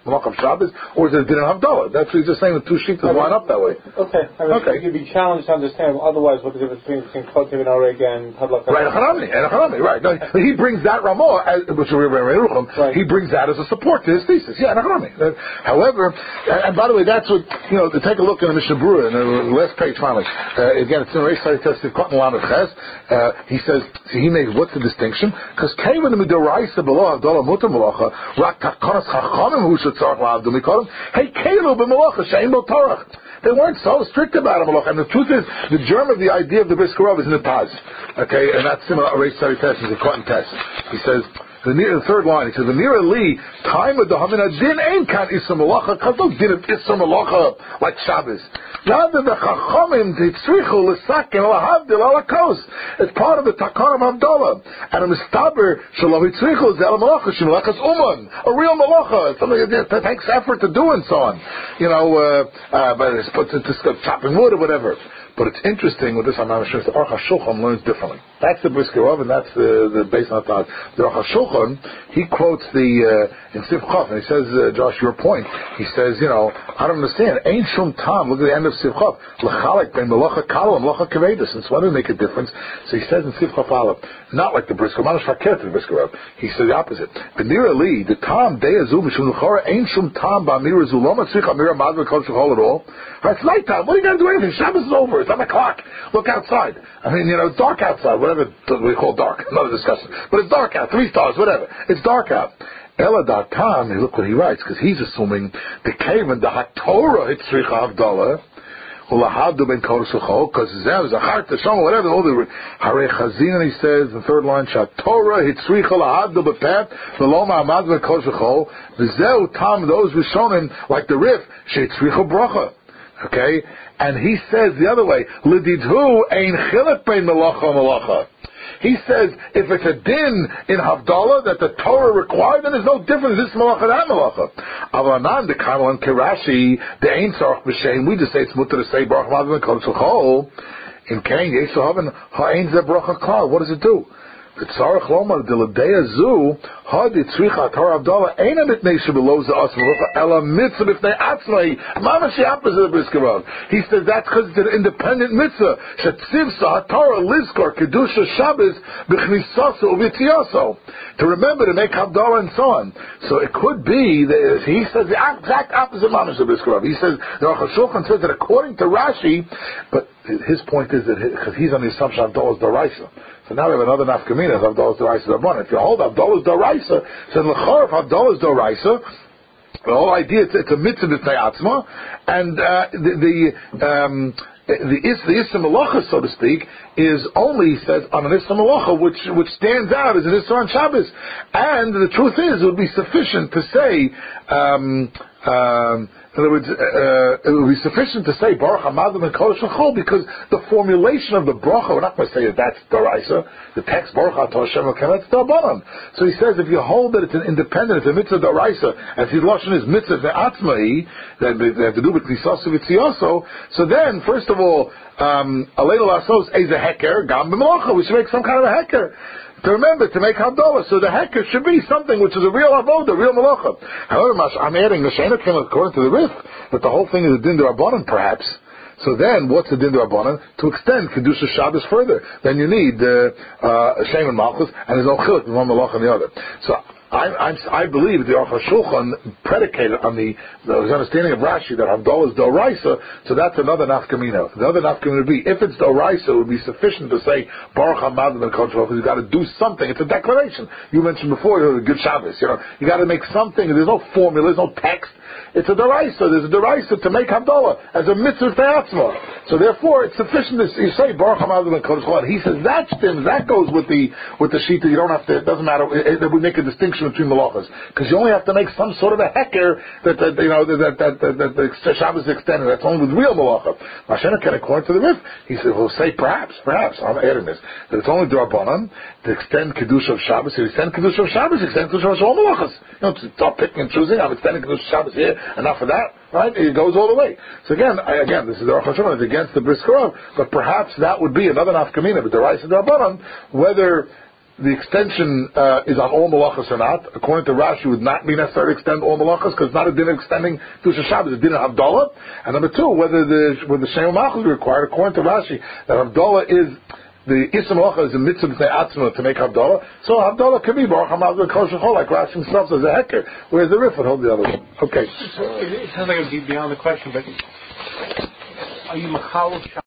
Malach of Shabbos, or is it a din of Havdalah? That's what he's just saying. The two sheets line up that way. Okay. I mean, okay. You'd be challenged to understand. Otherwise, what the difference between between Kotiv and Oreg and Hadlak? Right, Hanami, and Hanami, right. No, he brings that Ramah, as, which we're right. He brings that as a support to his thesis. Yeah, Hanami. However, and by the way, that's what you know. To take a look in the Mishnah Berurah, in the last page, finally. Uh, again, it's in Reish Testiv Cotton Lam of Ches. He says he makes what's the distinction? Because Kevin the Midoraisa below Havdalah Mutar Malacha Rak Takanas Chachamim Hu Shetzarach La'avdul Mikodim Hey Keilu b'Malacha Shein Bo Torah. They weren't so strict about it, and the truth is, the germ of the idea of the Brisker Rav is in the Taz. Okay, and that's similar to Reish Testiv is a Cotton test. He says. The, near, the third line, he says, the near Li, time of the Hamina din ain't kan Issa Malacha, because no din of Issa Malacha like Shabbos. Rather, the Chachamim, the Tzrichu, L'sakin, L'havdil, L'akos. It's part of the Takon of Havdalah. And a Mistaber, Shalom Tzrichu, Zel Malacha, Shemalachas Uman. A real Malacha. Something that takes effort to do and so on. You know, uh, uh, but it's put to, to chopping wood or whatever. But it's interesting with this Amam Shus, the Aruch HaShulchan learns differently. That's the Brisker Rav, and that's the, the base on the The Aruch HaShulchan, he quotes the, uh, in Sif Chav, and he says, uh, Josh, your point, he says, you know, I don't understand, Ein Shum Tam, look at the end of Sif Chav, L'chalek ben Melacha Kala and Melacha Kaveda, since when do they make a difference? So he says in Sif Chav Aleph, not like the Brisker, Manash Fakir to the Brisker Rav, he says the opposite. B'nira Li, the Tam, Deyazu, Mishum L'chora, Ein Shum Tam, Ba'amira Zuloma, Tzrich Amira Madra Kol Shechol at all. Right, it's nighttime, what are you going to do anything? Shabbos is over, it's on the clock. Look outside. I mean, you know, it's dark outside, whatever we call dark. Another discussion. But it's dark out. Three stars, whatever. It's dark out. Ella dot com, look what he writes, because he's assuming the Kavan, the HaTorah, Hitzricha Havdalah, Ulahavdu ben Kodesh L'chol, because Zeh is a heart, the Shom, whatever, all the Harei Chazin, he says, the third line, HaTorah, Hitzricha Lahavdu b'peh, V'lo ma'amad ben Kodesh L'chol, V'zeu tam, those Rishonim, like the Rif, She'hitzricha Bracha. Okay? And he says the other way, L'didhu ein chilek bein melacha melacha. He says, if it's a din in Havdalah that the Torah required, then there's no difference, this melacha, that melacha. Avanan, the Karmel and Kirashi, the ein tzarach b'shem, we just say it's mutter to say, Baruch Ma'adim and Kodesh L'chol. In Kain, Yesu Haven, ha'ein ze bracha klar. What does it do? The Tzarech Lomar, the L'deya zu, ha'di tzricha Torah Havdalah, ein a mitnei shebelow ze as melacha, ela mitzvah b'fnei atzmai, mamashi opposite of Brisker Rav. He says that's because it's an independent mitzvah. Shetzivsa ha'Torah lizkor kedusha Shabbos b'chnisaso u'v'tziyaso. To remember to make Havdalah and so on. So it could be that he says the exact opposite mamash of Brisker Rav. He says the Aruch HaShulchan says that according to Rashi, but his point is that because he's on the assumption Havdalah is D'oraisa. So now we have another nafkamina of Havdalah is D'oraisa D'Rabbanan. If you hold Havdalah is D'oraisa, so l'chor if Havdalah is D'oraisa, the whole idea it's, it's a mitzvah b'tnei atzma, and uh, the the um, the is the Issa Malacha, so to speak, is only, he says, on an Issa Malacha, which which stands out as an Issa on Shabbos. And the truth is, it would be sufficient to say, um, um, in other words, uh, it would be sufficient to say Baruch Hamadim and Kodesh L'chol, because the formulation of the bracha, we're not going to say that that's D'oraisa. The text Baruch Atah Hashem Elokeinu, it's D'Rabbanan. So he says if you hold that it's an independent, it's a mitzvah D'oraisa, as his lashon is mitzvah ve'atzmai, that they have to do with Knisaso v'tziyaso. So then, first of all, um, Aleinu Lasos Eze Heker Gam B'Melacha. We should make some kind of a Heker. To remember, to make Havdalah. So the Heker should be something which is a real Avodah, real Malacha. However, I'm adding the Shena came according to the Rif, that the whole thing is a Din D'Rabbanan, perhaps. So then, what's the Din D'Rabbanan? To extend Kedusha Shabbos further. Then you need uh, uh, Shem and Malchus, and there's no Chiluk with one Malacha and the other. So I, I, I believe the Aruch HaShulchan predicated on the, the understanding of Rashi that Havdalah is D'oraisa, so that's another nafkamina. The other nafkamina would be, if it's D'oraisa, it would be sufficient to say, Baruch Hamadim and Kodesh L'chol, you've got to do something. It's a declaration. You mentioned before, you know, good Shabbos, you know, you got to make something, there's no formula, there's no text. It's a D'oraisa, there's a D'oraisa to make Havdalah as a mitzvah te'atzma. So therefore, it's sufficient to you say, Baruch Hamadim and Kodesh L'chol. He says, that stems, that goes with the, with the sheet that you don't have to, it doesn't matter, it, it would make a distinction between malachas, because you only have to make some sort of a heker that, that you know that that that, that, that the Shabbos is extended. That's only with real malacha. Mashena can according to the Rif. He said, "Well, say perhaps, perhaps I'm adding this that it's only D'Rabbanan to extend kedusha of Shabbos. If you extend kedusha of Shabbos, extend kedusha of all malachas. You know, to stop picking and choosing. I'm extending kedusha of Shabbos here, enough of that." Right? It goes all the way. So again, I, again, this is the Aruch HaShulchan, it's against the Brisker Rav, but perhaps that would be another nafkamina, but the D'oraisa D'Rabbanan, whether the extension uh, is on all malachas or not. According to Rashi, it would not be necessary to extend all malachas because it's not a din of extending Kedusha Shabbos, it's a din of Havdalah. And number two, whether the whether the Shem Malachas is required, according to Rashi, that Havdalah is the Issa Malacha is a mitzvah atzma to make Havdalah. So Havdalah can be Baruch Hamaz Kosher Chol, like Rashi himself says a hecker, whereas the Rif would hold the other one. Okay. So it sounds like it would be beyond the question, but are you Machal